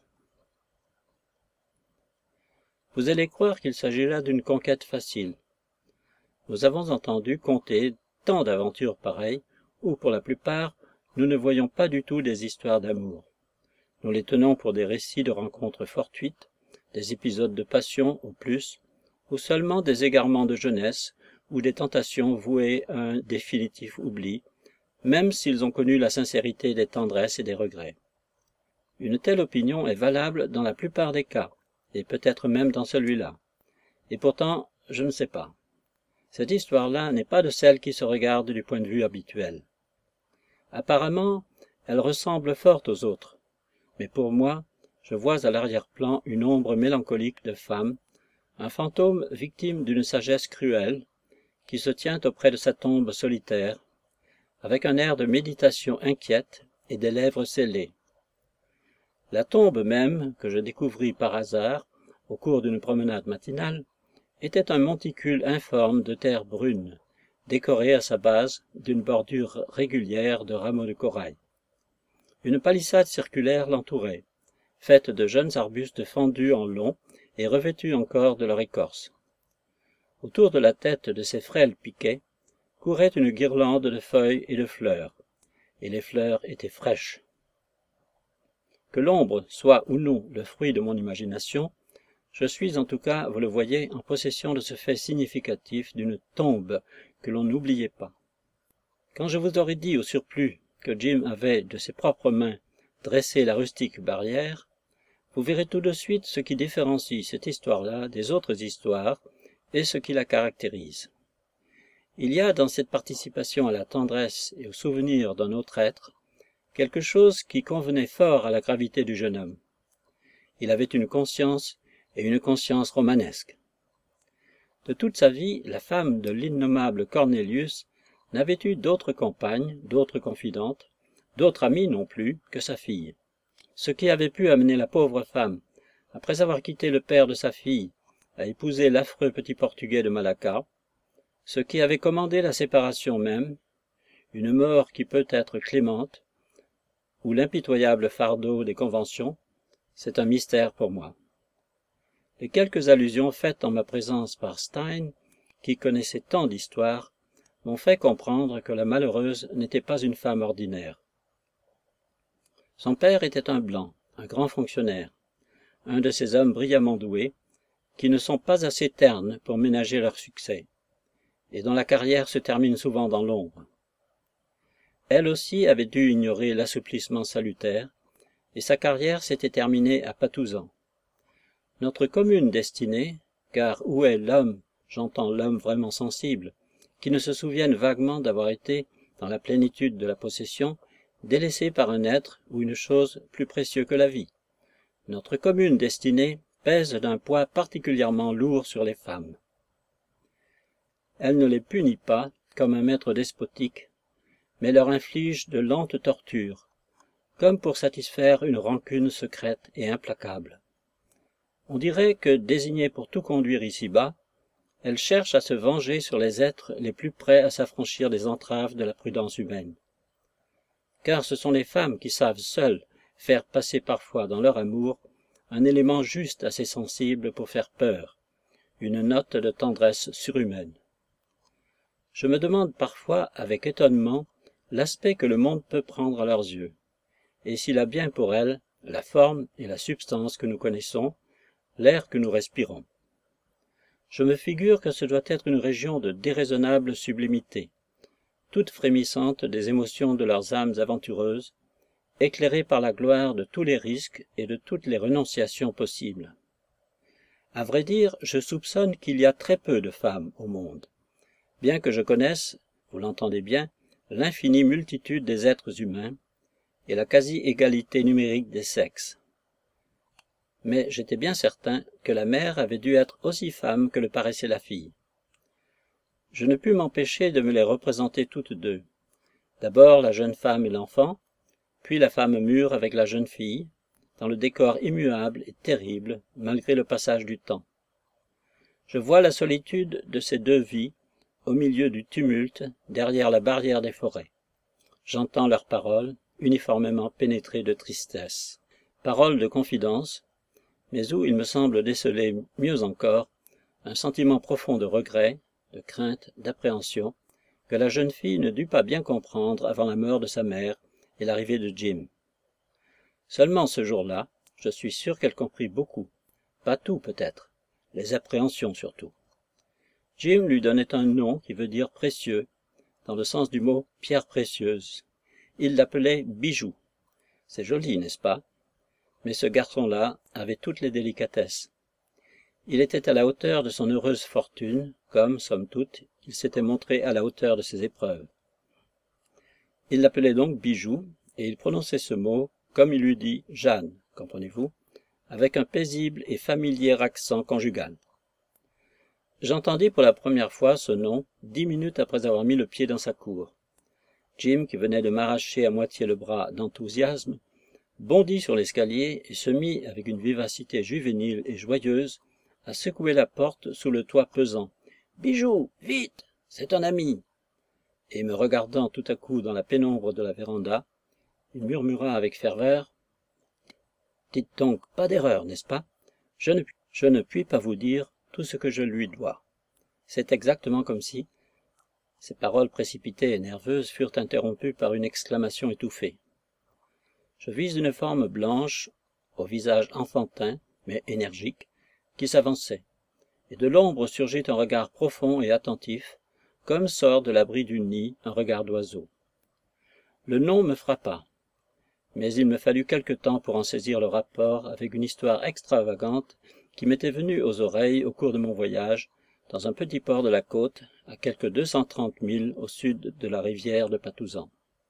Vous allez croire qu'il s'agit là d'une conquête facile. Nous avons entendu conter tant d'aventures pareilles, où pour la plupart, nous ne voyons pas du tout des histoires d'amour. Nous les tenons pour des récits de rencontres fortuites, des épisodes de passion au plus, ou seulement des égarements de jeunesse, ou des tentations vouées à un définitif oubli, même s'ils ont connu la sincérité des tendresses et des regrets. Une telle opinion est valable dans la plupart des cas, et peut-être même dans celui-là. Et pourtant, je ne sais pas. Cette histoire-là n'est pas de celle qui se regarde du point de vue habituel. Apparemment, elle ressemble fort aux autres, mais pour moi, je vois à l'arrière-plan une ombre mélancolique de femme, un fantôme victime d'une sagesse cruelle, qui se tient auprès de sa tombe solitaire, avec un air de méditation inquiète et des lèvres scellées. La tombe même, que je découvris par hasard, au cours d'une promenade matinale, était un monticule informe de terre brune, décoré à sa base d'une bordure régulière de rameaux de corail. Une palissade circulaire l'entourait, faite de jeunes arbustes fendus en long et revêtus encore de leur écorce. Autour de la tête de ces frêles piquets courait une guirlande de feuilles et de fleurs, et les fleurs étaient fraîches. Que l'ombre soit ou non le fruit de mon imagination, je suis en tout cas, vous le voyez, en possession de ce fait significatif d'une tombe que l'on n'oubliait pas. Quand je vous aurais dit au surplus que Jim avait, de ses propres mains, dressé la rustique barrière, vous verrez tout de suite ce qui différencie cette histoire-là des autres histoires et ce qui la caractérise. Il y a dans cette participation à la tendresse et au souvenir d'un autre être quelque chose qui convenait fort à la gravité du jeune homme. Il avait une conscience, et une conscience romanesque. De toute sa vie, la femme de l'innommable Cornelius n'avait eu d'autre compagne, d'autre confidente, d'autre amie non plus que sa fille. Ce qui avait pu amener la pauvre femme, après avoir quitté le père de sa fille, à épouser l'affreux petit Portugais de Malacca, ce qui avait commandé la séparation même, une mort qui peut être clémente, ou l'impitoyable fardeau des conventions, c'est un mystère pour moi. Les quelques allusions faites en ma présence par Stein, qui connaissait tant d'histoires, m'ont fait comprendre que la malheureuse n'était pas une femme ordinaire. Son père était un blanc, un grand fonctionnaire, un de ces hommes brillamment doués, qui ne sont pas assez ternes pour ménager leur succès, et dont la carrière se termine souvent dans l'ombre. Elle aussi avait dû ignorer l'assouplissement salutaire, et sa carrière s'était terminée à Patouzan. Notre commune destinée, car où est l'homme, j'entends l'homme vraiment sensible, qui ne se souvienne vaguement d'avoir été, dans la plénitude de la possession, délaissé par un être ou une chose plus précieux que la vie. Notre commune destinée pèse d'un poids particulièrement lourd sur les femmes. Elle ne les punit pas, comme un maître despotique, mais leur inflige de lentes tortures, comme pour satisfaire une rancune secrète et implacable. On dirait que, désignée pour tout conduire ici-bas, elle cherche à se venger sur les êtres les plus prêts à s'affranchir des entraves de la prudence humaine. Car ce sont les femmes qui savent seules faire passer parfois dans leur amour un élément juste assez sensible pour faire peur, une note de tendresse surhumaine. Je me demande parfois, avec étonnement, l'aspect que le monde peut prendre à leurs yeux, et s'il a bien pour elles la forme et la substance que nous connaissons, l'air que nous respirons. Je me figure que ce doit être une région de déraisonnable sublimité, toute frémissante des émotions de leurs âmes aventureuses, éclairée par la gloire de tous les risques et de toutes les renonciations possibles. À vrai dire, je soupçonne qu'il y a très peu de femmes au monde, bien que je connaisse, vous l'entendez bien, l'infinie multitude des êtres humains et la quasi-égalité numérique des sexes. Mais j'étais bien certain que la mère avait dû être aussi femme que le paraissait la fille. Je ne pus m'empêcher de me les représenter toutes deux. D'abord la jeune femme et l'enfant, puis la femme mûre avec la jeune fille, dans le décor immuable et terrible, malgré le passage du temps. Je vois la solitude de ces deux vies, au milieu du tumulte, derrière la barrière des forêts. J'entends leurs paroles, uniformément pénétrées de tristesse. Paroles de confidence, mais où il me semble déceler mieux encore un sentiment profond de regret, de crainte, d'appréhension, que la jeune fille ne dut pas bien comprendre avant la mort de sa mère et l'arrivée de Jim. Seulement ce jour-là, je suis sûr qu'elle comprit beaucoup, pas tout peut-être, les appréhensions surtout. Jim lui donnait un nom qui veut dire précieux, dans le sens du mot pierre précieuse. Il l'appelait Bijou. C'est joli, n'est-ce pas? Mais ce garçon-là avait toutes les délicatesses. Il était à la hauteur de son heureuse fortune, comme, somme toute, il s'était montré à la hauteur de ses épreuves. Il l'appelait donc Bijou, et il prononçait ce mot comme il eût dit Jeanne, comprenez-vous, avec un paisible et familier accent conjugal. J'entendis pour la première fois ce nom 10 minutes après avoir mis le pied dans sa cour. Jim, qui venait de m'arracher à moitié le bras d'enthousiasme, bondit sur l'escalier et se mit, avec une vivacité juvénile et joyeuse, à secouer la porte sous le toit pesant. « Bijou, vite, c'est un ami !» Et me regardant tout à coup dans la pénombre de la véranda, il murmura avec ferveur. « Dites donc, pas d'erreur, n'est-ce pas? Je ne puis pas vous dire tout ce que je lui dois. » C'est exactement comme si... Ces paroles précipitées et nerveuses furent interrompues par une exclamation étouffée. Je vis une forme blanche, au visage enfantin, mais énergique, qui s'avançait, et de l'ombre surgit un regard profond et attentif, comme sort de l'abri du nid un regard d'oiseau. Le nom me frappa, mais il me fallut quelque temps pour en saisir le rapport avec une histoire extravagante qui m'était venue aux oreilles au cours de mon voyage, dans un petit port de la côte, à quelque 230 milles au sud de la rivière de Patusan.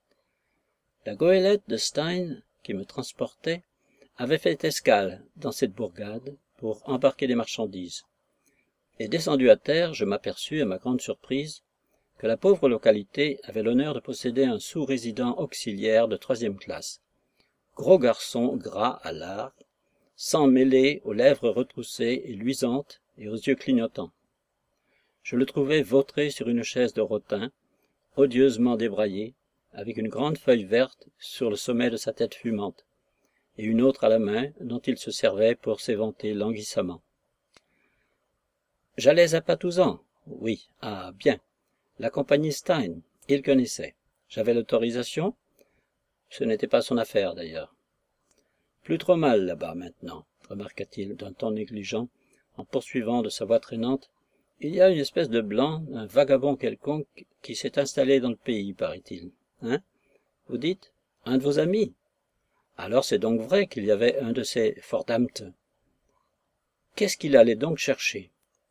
La goélette de Stein, qui me transportait, avait fait escale dans cette bourgade pour embarquer des marchandises. Et descendu à terre, je m'aperçus, à ma grande surprise, que la pauvre localité avait l'honneur de posséder un sous-résident auxiliaire de 3e classe. Gros garçon gras à lard, sang mêlé aux lèvres retroussées et luisantes et aux yeux clignotants. Je le trouvai vautré sur une chaise de rotin, odieusement débraillée, avec une grande feuille verte sur le sommet de sa tête fumante, et une autre à la main dont il se servait pour s'éventer languissamment. J'allais à Patusan, oui, ah bien, la compagnie Stein, il connaissait. J'avais l'autorisation? Ce n'était pas son affaire d'ailleurs. Plus trop mal là-bas maintenant, remarqua-t-il d'un ton négligent, en poursuivant de sa voix traînante. Il y a une espèce de blanc, un vagabond quelconque, qui s'est installé dans le pays, paraît-il. Hein? Vous dites? Un de vos amis? Alors c'est donc vrai qu'il y avait un de ces Fordamte. Qu'est-ce qu'il allait donc chercher?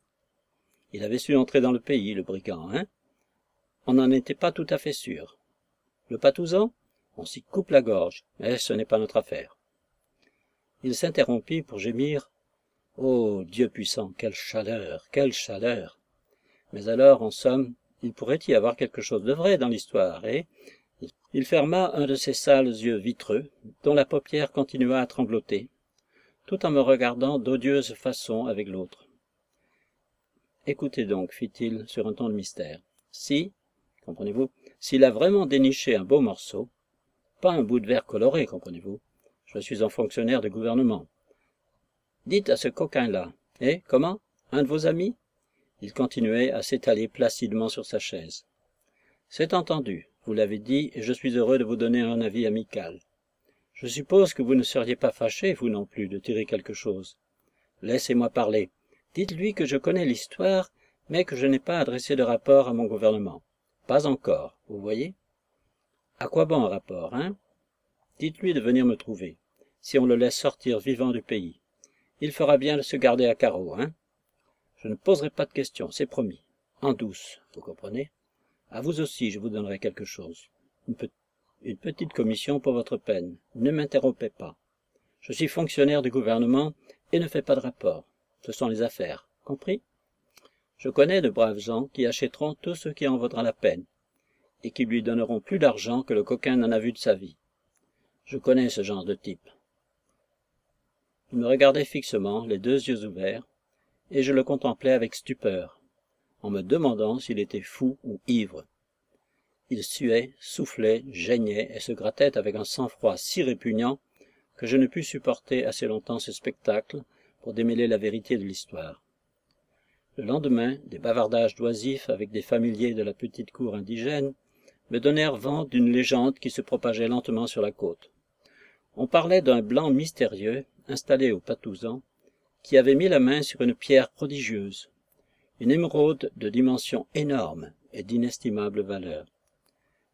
Il avait su entrer dans le pays, le brigand, hein? On n'en était pas tout à fait sûr. Le Patusan? On s'y coupe la gorge, mais ce n'est pas notre affaire. Il s'interrompit pour gémir. Oh, Dieu puissant, quelle chaleur, quelle chaleur! Mais alors, en somme, il pourrait y avoir quelque chose de vrai dans l'histoire, et... Il ferma un de ses sales yeux vitreux, dont la paupière continua à trembloter, tout en me regardant d'odieuse façon avec l'autre. Écoutez donc, fit-il sur un ton de mystère, si, comprenez-vous, s'il a vraiment déniché un beau morceau, pas un bout de verre coloré, comprenez-vous, je suis un fonctionnaire de gouvernement. Dites à ce coquin-là, comment, un de vos amis? Il continuait à s'étaler placidement sur sa chaise. C'est entendu, vous l'avez dit, et je suis heureux de vous donner un avis amical. Je suppose que vous ne seriez pas fâché, vous non plus, de tirer quelque chose. Laissez-moi parler. Dites-lui que je connais l'histoire, mais que je n'ai pas adressé de rapport à mon gouvernement. Pas encore, vous voyez? À quoi bon un rapport, hein? Dites-lui de venir me trouver, si on le laisse sortir vivant du pays. Il fera bien de se garder à carreau, hein? Je ne poserai pas de questions, c'est promis. En douce, vous comprenez? À vous aussi, je vous donnerai quelque chose. Une petite commission pour votre peine. Ne m'interrompez pas. Je suis fonctionnaire du gouvernement et ne fais pas de rapport. Ce sont les affaires. Compris? Je connais de braves gens qui achèteront tout ce qui en vaudra la peine et qui lui donneront plus d'argent que le coquin n'en a vu de sa vie. Je connais ce genre de type. Il me regardait fixement, les 2 yeux ouverts, et je le contemplais avec stupeur, en me demandant s'il était fou ou ivre. Il suait, soufflait, geignait et se grattait avec un sang-froid si répugnant que je ne pus supporter assez longtemps ce spectacle pour démêler la vérité de l'histoire. Le lendemain, des bavardages oisifs avec des familiers de la petite cour indigène me donnèrent vent d'une légende qui se propageait lentement sur la côte. On parlait d'un blanc mystérieux, installé au Patusan, qui avait mis la main sur une pierre prodigieuse, une émeraude de dimension énorme et d'inestimable valeur.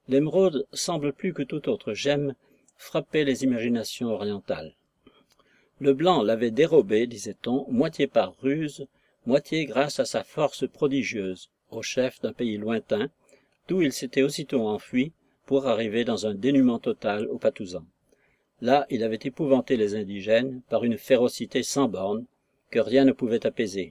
L'émeraude semble plus que toute autre gemme frapper les imaginations orientales. Le blanc l'avait dérobé, disait-on, moitié par ruse, moitié grâce à sa force prodigieuse, au chef d'un pays lointain, d'où il s'était aussitôt enfui pour arriver dans un dénuement total au Patusan. Là, il avait épouvanté les indigènes par une férocité sans bornes que rien ne pouvait apaiser.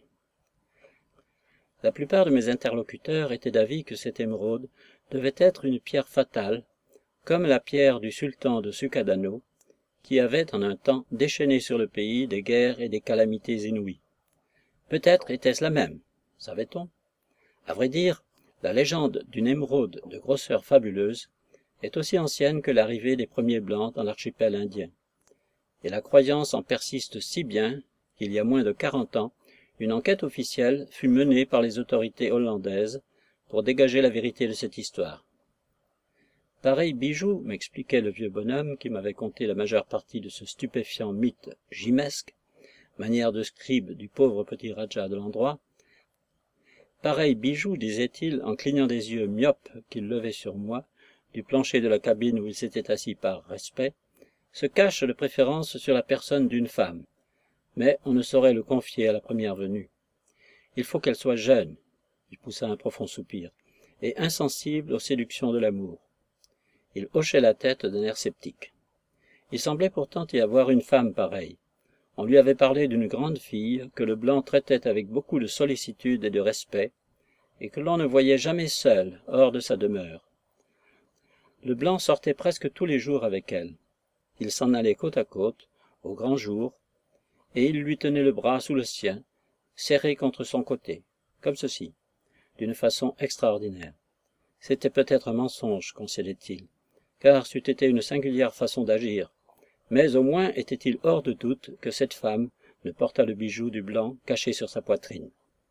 La plupart de mes interlocuteurs étaient d'avis que cette émeraude devait être une pierre fatale, comme la pierre du sultan de Sukadano, qui avait en un temps déchaîné sur le pays des guerres et des calamités inouïes. Peut-être était-ce la même, savait-on? À vrai dire, la légende d'une émeraude de grosseur fabuleuse est aussi ancienne que l'arrivée des premiers Blancs dans l'archipel indien. Et la croyance en persiste si bien qu'il y a moins de 40 ans, une enquête officielle fut menée par les autorités hollandaises pour dégager la vérité de cette histoire. Pareil bijou, m'expliquait le vieux bonhomme qui m'avait conté la majeure partie de ce stupéfiant mythe gimesque, manière de scribe du pauvre petit raja de l'endroit. Pareil bijou, disait-il, en clignant des yeux myopes qu'il levait sur moi, du plancher de la cabine où il s'était assis par respect, se cache de préférence sur la personne d'une femme, mais on ne saurait le confier à la première venue. Il faut qu'elle soit jeune, il poussa un profond soupir, et insensible aux séductions de l'amour. Il hochait la tête d'un air sceptique. Il semblait pourtant y avoir une femme pareille. On lui avait parlé d'une grande fille que le blanc traitait avec beaucoup de sollicitude et de respect, et que l'on ne voyait jamais seule hors de sa demeure. Le blanc sortait presque tous les jours avec elle. Il s'en allait côte à côte, au grand jour, et il lui tenait le bras sous le sien, serré contre son côté, comme ceci, d'une façon extraordinaire. C'était peut-être un mensonge, concédait-il, car c'eût été une singulière façon d'agir, mais au moins était-il hors de doute que cette femme ne portât le bijou du blanc caché sur sa poitrine.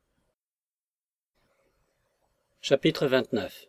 Chapitre 29.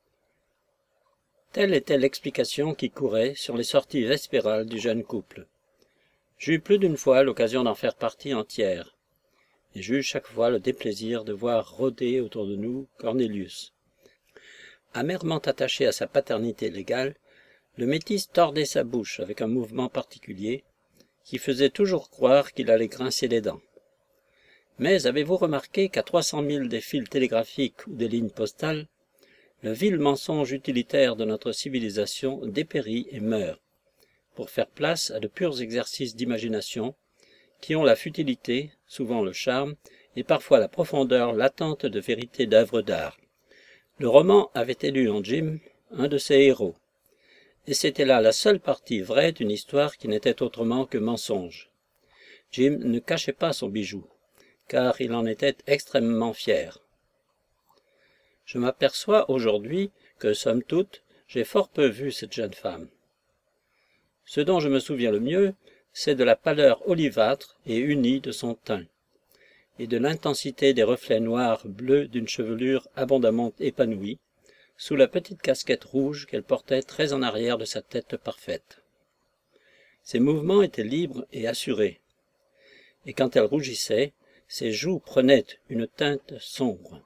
Telle était l'explication qui courait sur les sorties vespérales du jeune couple. J'eus plus d'une fois l'occasion d'en faire partie entière, et j'eus chaque fois le déplaisir de voir rôder autour de nous Cornelius. Amèrement attaché à sa paternité légale, le métis tordait sa bouche avec un mouvement particulier, qui faisait toujours croire qu'il allait grincer des dents. Mais avez-vous remarqué qu'à 300 milles des fils télégraphiques ou des lignes postales, le vil mensonge utilitaire de notre civilisation dépérit et meurt, pour faire place à de purs exercices d'imagination, qui ont la futilité, souvent le charme, et parfois la profondeur latente de vérité d'œuvres d'art. Le roman avait élu en Jim un de ses héros, et c'était là la seule partie vraie d'une histoire qui n'était autrement que mensonge. Jim ne cachait pas son bijou, car il en était extrêmement fier. Je m'aperçois aujourd'hui que, somme toute, j'ai fort peu vu cette jeune femme. Ce dont je me souviens le mieux, c'est de la pâleur olivâtre et unie de son teint, et de l'intensité des reflets noirs bleus d'une chevelure abondamment épanouie, sous la petite casquette rouge qu'elle portait très en arrière de sa tête parfaite. Ses mouvements étaient libres et assurés, et quand elle rougissait, ses joues prenaient une teinte sombre.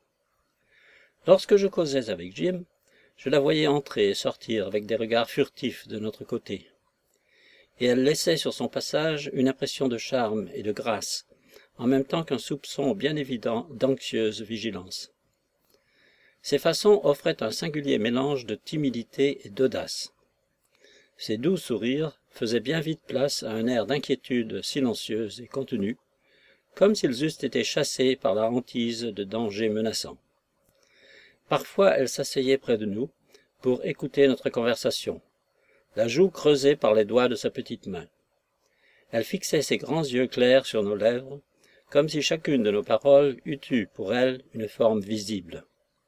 Lorsque je causais avec Jim, je la voyais entrer et sortir avec des regards furtifs de notre côté, et elle laissait sur son passage une impression de charme et de grâce, en même temps qu'un soupçon bien évident d'anxieuse vigilance. Ses façons offraient un singulier mélange de timidité et d'audace. Ses doux sourires faisaient bien vite place à un air d'inquiétude silencieuse et contenue, comme s'ils eussent été chassés par la hantise de dangers menaçants. Parfois elle s'asseyait près de nous pour écouter notre conversation, la joue creusée par les doigts de sa petite main. Elle fixait ses grands yeux clairs sur nos lèvres, comme si chacune de nos paroles eût eu pour elle une forme visible.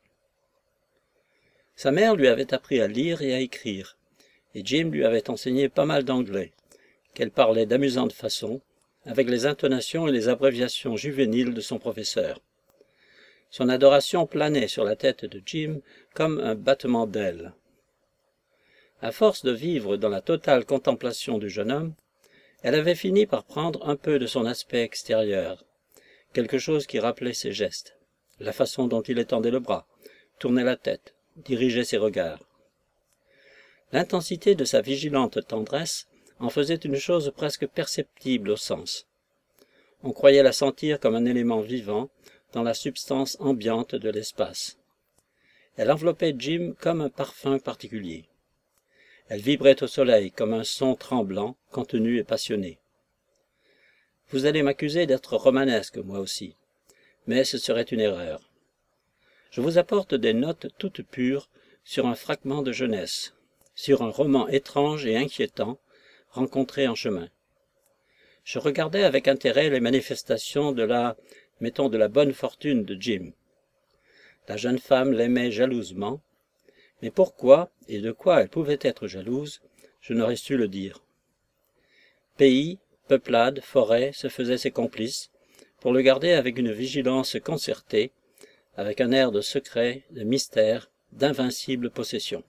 Sa mère lui avait appris à lire et à écrire, et Jim lui avait enseigné pas mal d'anglais, qu'elle parlait d'amusante façon, avec les intonations et les abréviations juvéniles de son professeur. Son adoration planait sur la tête de Jim comme un battement d'ailes. À force de vivre dans la totale contemplation du jeune homme, elle avait fini par prendre un peu de son aspect extérieur, quelque chose qui rappelait ses gestes, la façon dont il étendait le bras, tournait la tête, dirigeait ses regards. L'intensité de sa vigilante tendresse en faisait une chose presque perceptible au sens. On croyait la sentir comme un élément vivant dans la substance ambiante de l'espace. Elle enveloppait Jim comme un parfum particulier. Elle vibrait au soleil comme un son tremblant, contenu et passionné. Vous allez m'accuser d'être romanesque, moi aussi, mais ce serait une erreur. Je vous apporte des notes toutes pures sur un fragment de jeunesse, sur un roman étrange et inquiétant rencontré en chemin. Je regardais avec intérêt les manifestations de la bonne fortune de Jim. La jeune femme l'aimait jalousement, mais pourquoi et de quoi elle pouvait être jalouse, je n'aurais su le dire. Pays, peuplades, forêts se faisaient ses complices, pour le garder avec une vigilance concertée, avec un air de secret, de mystère, d'invincible possession.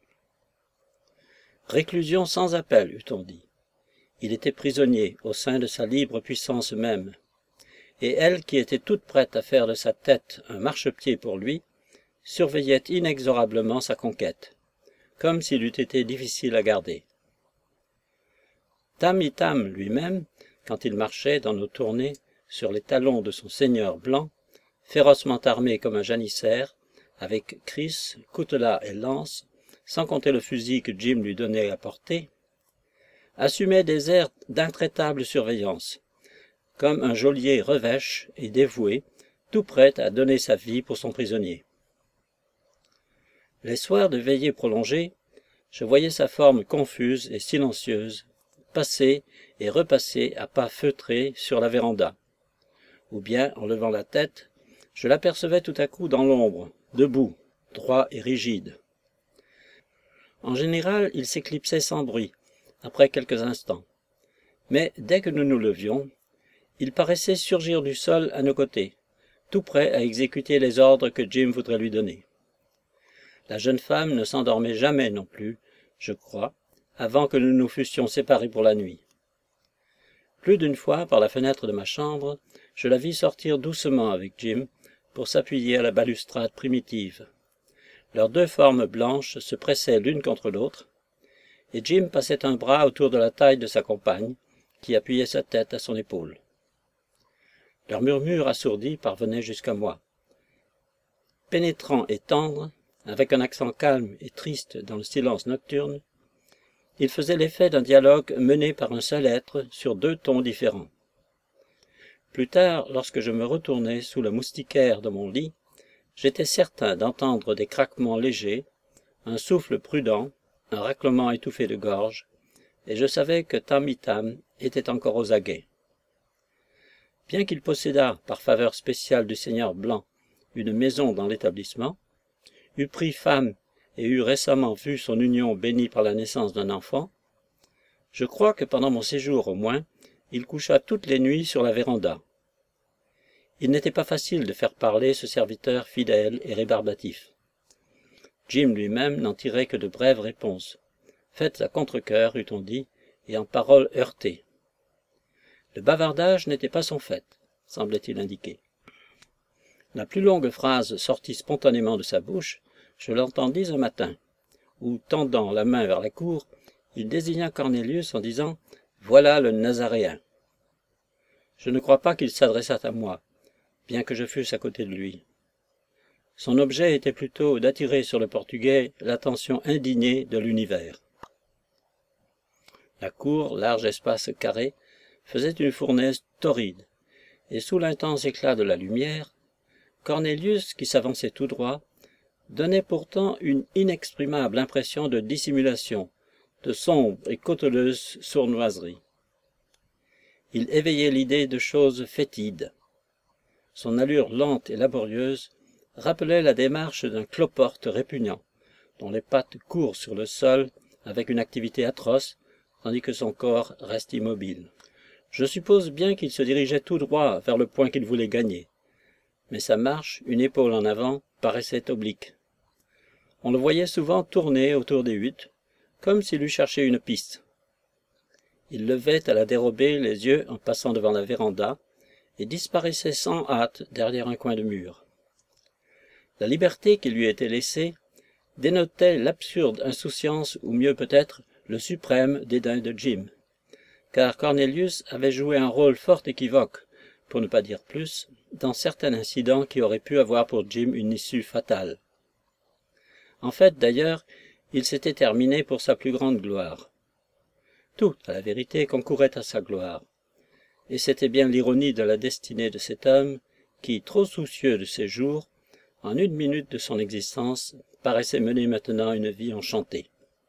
Réclusion sans appel, eût-on dit. Il était prisonnier au sein de sa libre puissance même, et elle, qui était toute prête à faire de sa tête un marchepied pour lui, surveillait inexorablement sa conquête, comme s'il eût été difficile à garder. Tam-i-Tam lui-même, quand il marchait dans nos tournées sur les talons de son seigneur blanc, férocement armé comme un janissaire, avec kriss, coutelas et lance, sans compter le fusil que Jim lui donnait à porter, assumait des airs d'intraitable surveillance, comme un geôlier revêche et dévoué, tout prêt à donner sa vie pour son prisonnier. Les soirs de veillée prolongée, je voyais sa forme confuse et silencieuse passer et repasser à pas feutrés sur la véranda. Ou bien, en levant la tête, je l'apercevais tout à coup dans l'ombre, debout, droit et rigide. En général, il s'éclipsait sans bruit, après quelques instants. Mais dès que nous nous levions, il paraissait surgir du sol à nos côtés, tout prêt à exécuter les ordres que Jim voudrait lui donner. La jeune femme ne s'endormait jamais non plus, je crois, avant que nous nous fussions séparés pour la nuit. Plus d'une fois, par la fenêtre de ma chambre, je la vis sortir doucement avec Jim pour s'appuyer à la balustrade primitive. Leurs deux formes blanches se pressaient l'une contre l'autre, et Jim passait un bras autour de la taille de sa compagne, qui appuyait sa tête à son épaule. Leur murmure assourdi parvenait jusqu'à moi. Pénétrant et tendre, avec un accent calme et triste dans le silence nocturne, il faisait l'effet d'un dialogue mené par un seul être sur deux tons différents. Plus tard, lorsque je me retournai sous la moustiquaire de mon lit, j'étais certain d'entendre des craquements légers, un souffle prudent, un raclement étouffé de gorge, et je savais que Tam-i-Tam était encore aux aguets. Bien qu'il possédât, par faveur spéciale du seigneur blanc, une maison dans l'établissement, eût pris femme et eût récemment vu son union bénie par la naissance d'un enfant, je crois que pendant mon séjour au moins, il coucha toutes les nuits sur la véranda. Il n'était pas facile de faire parler ce serviteur fidèle et rébarbatif. Jim lui-même n'en tirait que de brèves réponses, faites à contre-cœur, eût-on dit, et en paroles heurtées. Le bavardage n'était pas son fait, semblait-il indiquer. La plus longue phrase sortit spontanément de sa bouche, je l'entendis un matin, où, tendant la main vers la cour, il désigna Cornélius en disant « Voilà le Nazaréen ». Je ne crois pas qu'il s'adressât à moi, bien que je fusse à côté de lui. Son objet était plutôt d'attirer sur le Portugais l'attention indignée de l'univers. La cour, large espace carré, faisait une fournaise torride, et sous l'intense éclat de la lumière, Cornélius, qui s'avançait tout droit, donnait pourtant une inexprimable impression de dissimulation, de sombre et cauteleuse sournoiserie. Il éveillait l'idée de choses fétides. Son allure lente et laborieuse rappelait la démarche d'un cloporte répugnant, dont les pattes courent sur le sol avec une activité atroce, tandis que son corps reste immobile. Je suppose bien qu'il se dirigeait tout droit vers le point qu'il voulait gagner, mais sa marche, une épaule en avant, paraissait oblique. On le voyait souvent tourner autour des huttes, comme s'il eût cherché une piste. Il levait à la dérobée les yeux en passant devant la véranda et disparaissait sans hâte derrière un coin de mur. La liberté qui lui était laissée dénotait l'absurde insouciance ou mieux peut-être le suprême dédain de Jim, car Cornelius avait joué un rôle fort équivoque, pour ne pas dire plus, dans certains incidents qui auraient pu avoir pour Jim une issue fatale. En fait, d'ailleurs, il s'était terminé pour sa plus grande gloire. Tout, à la vérité, concourait à sa gloire. Et c'était bien l'ironie de la destinée de cet homme qui, trop soucieux de ses jours, en 1 minute de son existence, paraissait mener maintenant une vie enchantée.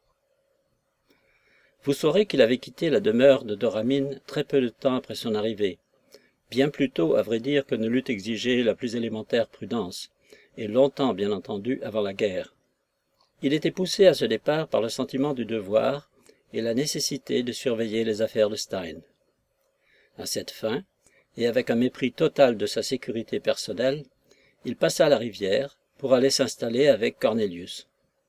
Vous saurez qu'il avait quitté la demeure de Doramine très peu de temps après son arrivée, bien plus tôt, à vrai dire, que ne l'eût exigé la plus élémentaire prudence, et longtemps, bien entendu, avant la guerre. Il était poussé à ce départ par le sentiment du devoir et la nécessité de surveiller les affaires de Stein. À cette fin, et avec un mépris total de sa sécurité personnelle, il passa la rivière pour aller s'installer avec Cornelius.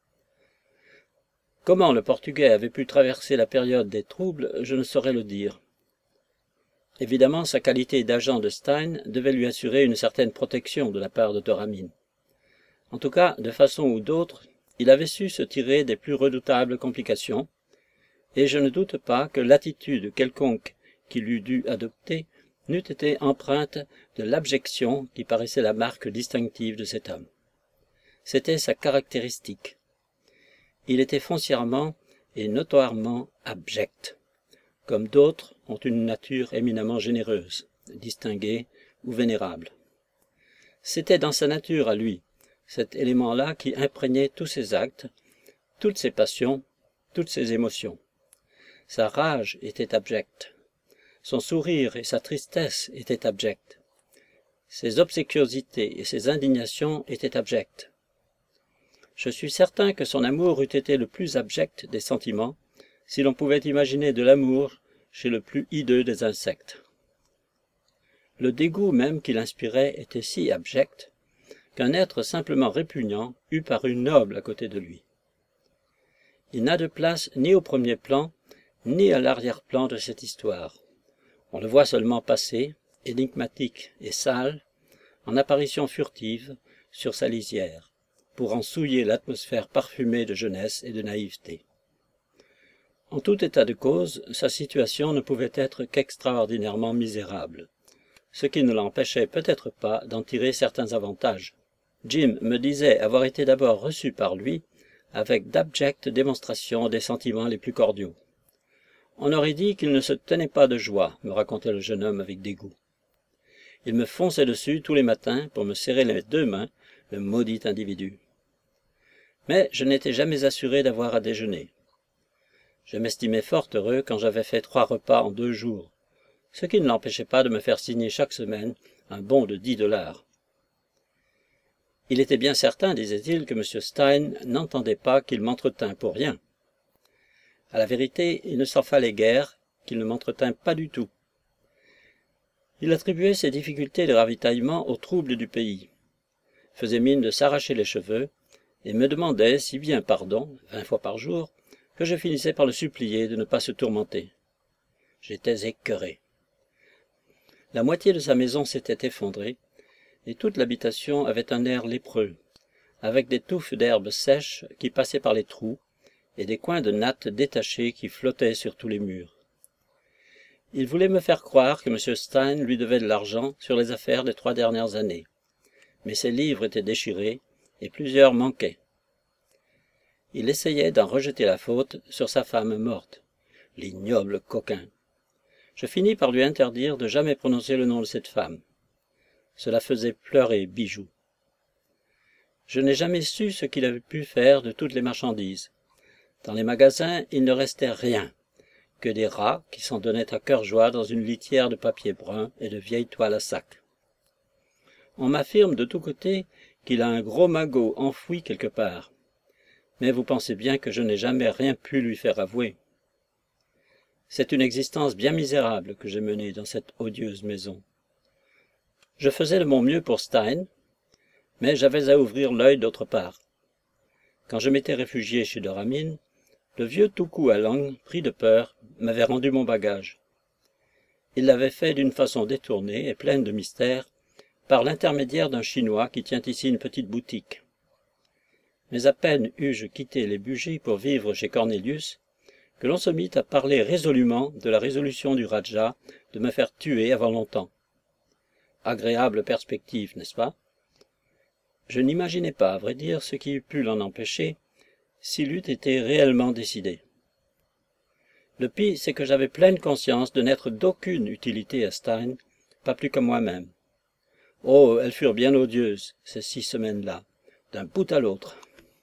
Comment le Portugais avait pu traverser la période des troubles, je ne saurais le dire. Évidemment, sa qualité d'agent de Stein devait lui assurer une certaine protection de la part de Doramine. En tout cas, de façon ou d'autre, il avait su se tirer des plus redoutables complications, et je ne doute pas que l'attitude quelconque qu'il eût dû adopter n'eût été empreinte de l'abjection qui paraissait la marque distinctive de cet homme. C'était sa caractéristique. Il était foncièrement et notoirement abject, comme d'autres ont une nature éminemment généreuse, distinguée ou vénérable. C'était dans sa nature à lui, cet élément-là qui imprégnait tous ses actes, toutes ses passions, toutes ses émotions. Sa rage était abjecte. Son sourire et sa tristesse étaient abjects. Ses obséquiosités et ses indignations étaient abjectes. Je suis certain que son amour eût été le plus abject des sentiments, si l'on pouvait imaginer de l'amour chez le plus hideux des insectes. Le dégoût même qu'il inspirait était si abject qu'un être simplement répugnant eût paru noble à côté de lui. Il n'a de place ni au premier plan, ni à l'arrière-plan de cette histoire. On le voit seulement passer, énigmatique et sale, en apparition furtive, sur sa lisière, pour en souiller l'atmosphère parfumée de jeunesse et de naïveté. En tout état de cause, sa situation ne pouvait être qu'extraordinairement misérable, ce qui ne l'empêchait peut-être pas d'en tirer certains avantages. Jim me disait avoir été d'abord reçu par lui avec d'abjectes démonstrations des sentiments les plus cordiaux. On aurait dit qu'il ne se tenait pas de joie, me racontait le jeune homme avec dégoût. Il me fonçait dessus tous les matins pour me serrer les 2 mains, le maudit individu. Mais je n'étais jamais assuré d'avoir à déjeuner. Je m'estimais fort heureux quand j'avais fait 3 repas en 2 jours, ce qui ne l'empêchait pas de me faire signer chaque semaine un bon de $10. Il était bien certain, disait-il, que M. Stein n'entendait pas qu'il m'entretint pour rien. À la vérité, il ne s'en fallait guère qu'il ne m'entretint pas du tout. Il attribuait ses difficultés de ravitaillement aux troubles du pays, faisait mine de s'arracher les cheveux, et me demandait, si bien pardon, 20 fois par jour, que je finissais par le supplier de ne pas se tourmenter. J'étais écœuré. La moitié de sa maison s'était effondrée, et toute l'habitation avait un air lépreux, avec des touffes d'herbes sèches qui passaient par les trous, et des coins de nattes détachés qui flottaient sur tous les murs. Il voulait me faire croire que M. Stein lui devait de l'argent sur les affaires des 3 dernières années, mais ses livres étaient déchirés, et plusieurs manquaient. Il essayait d'en rejeter la faute sur sa femme morte. L'ignoble coquin. Je finis par lui interdire de jamais prononcer le nom de cette femme. Cela faisait pleurer Bijou. Je n'ai jamais su ce qu'il avait pu faire de toutes les marchandises. Dans les magasins, il ne restait rien, que des rats qui s'en donnaient à cœur joie dans une litière de papier brun et de vieilles toiles à sac. On m'affirme de tous côtés qu'il a un gros magot enfoui quelque part. Mais vous pensez bien que je n'ai jamais rien pu lui faire avouer. C'est une existence bien misérable que j'ai menée dans cette odieuse maison. Je faisais de mon mieux pour Stein, mais j'avais à ouvrir l'œil d'autre part. Quand je m'étais réfugié chez Doramine, le vieux Tuku Along, pris de peur, m'avait rendu mon bagage. Il l'avait fait d'une façon détournée et pleine de mystère, par l'intermédiaire d'un Chinois qui tient ici une petite boutique. Mais à peine eus-je quitté les Bugey pour vivre chez Cornelius, que l'on se mit à parler résolument de la résolution du Raja de me faire tuer avant longtemps. Agréable perspective, n'est-ce pas? Je n'imaginais pas, à vrai dire, ce qui eût pu l'en empêcher, s'il eût été réellement décidé. Le pis, c'est que j'avais pleine conscience de n'être d'aucune utilité à Stein, pas plus que moi-même. Oh, elles furent bien odieuses, ces 6 semaines-là, d'un bout à l'autre.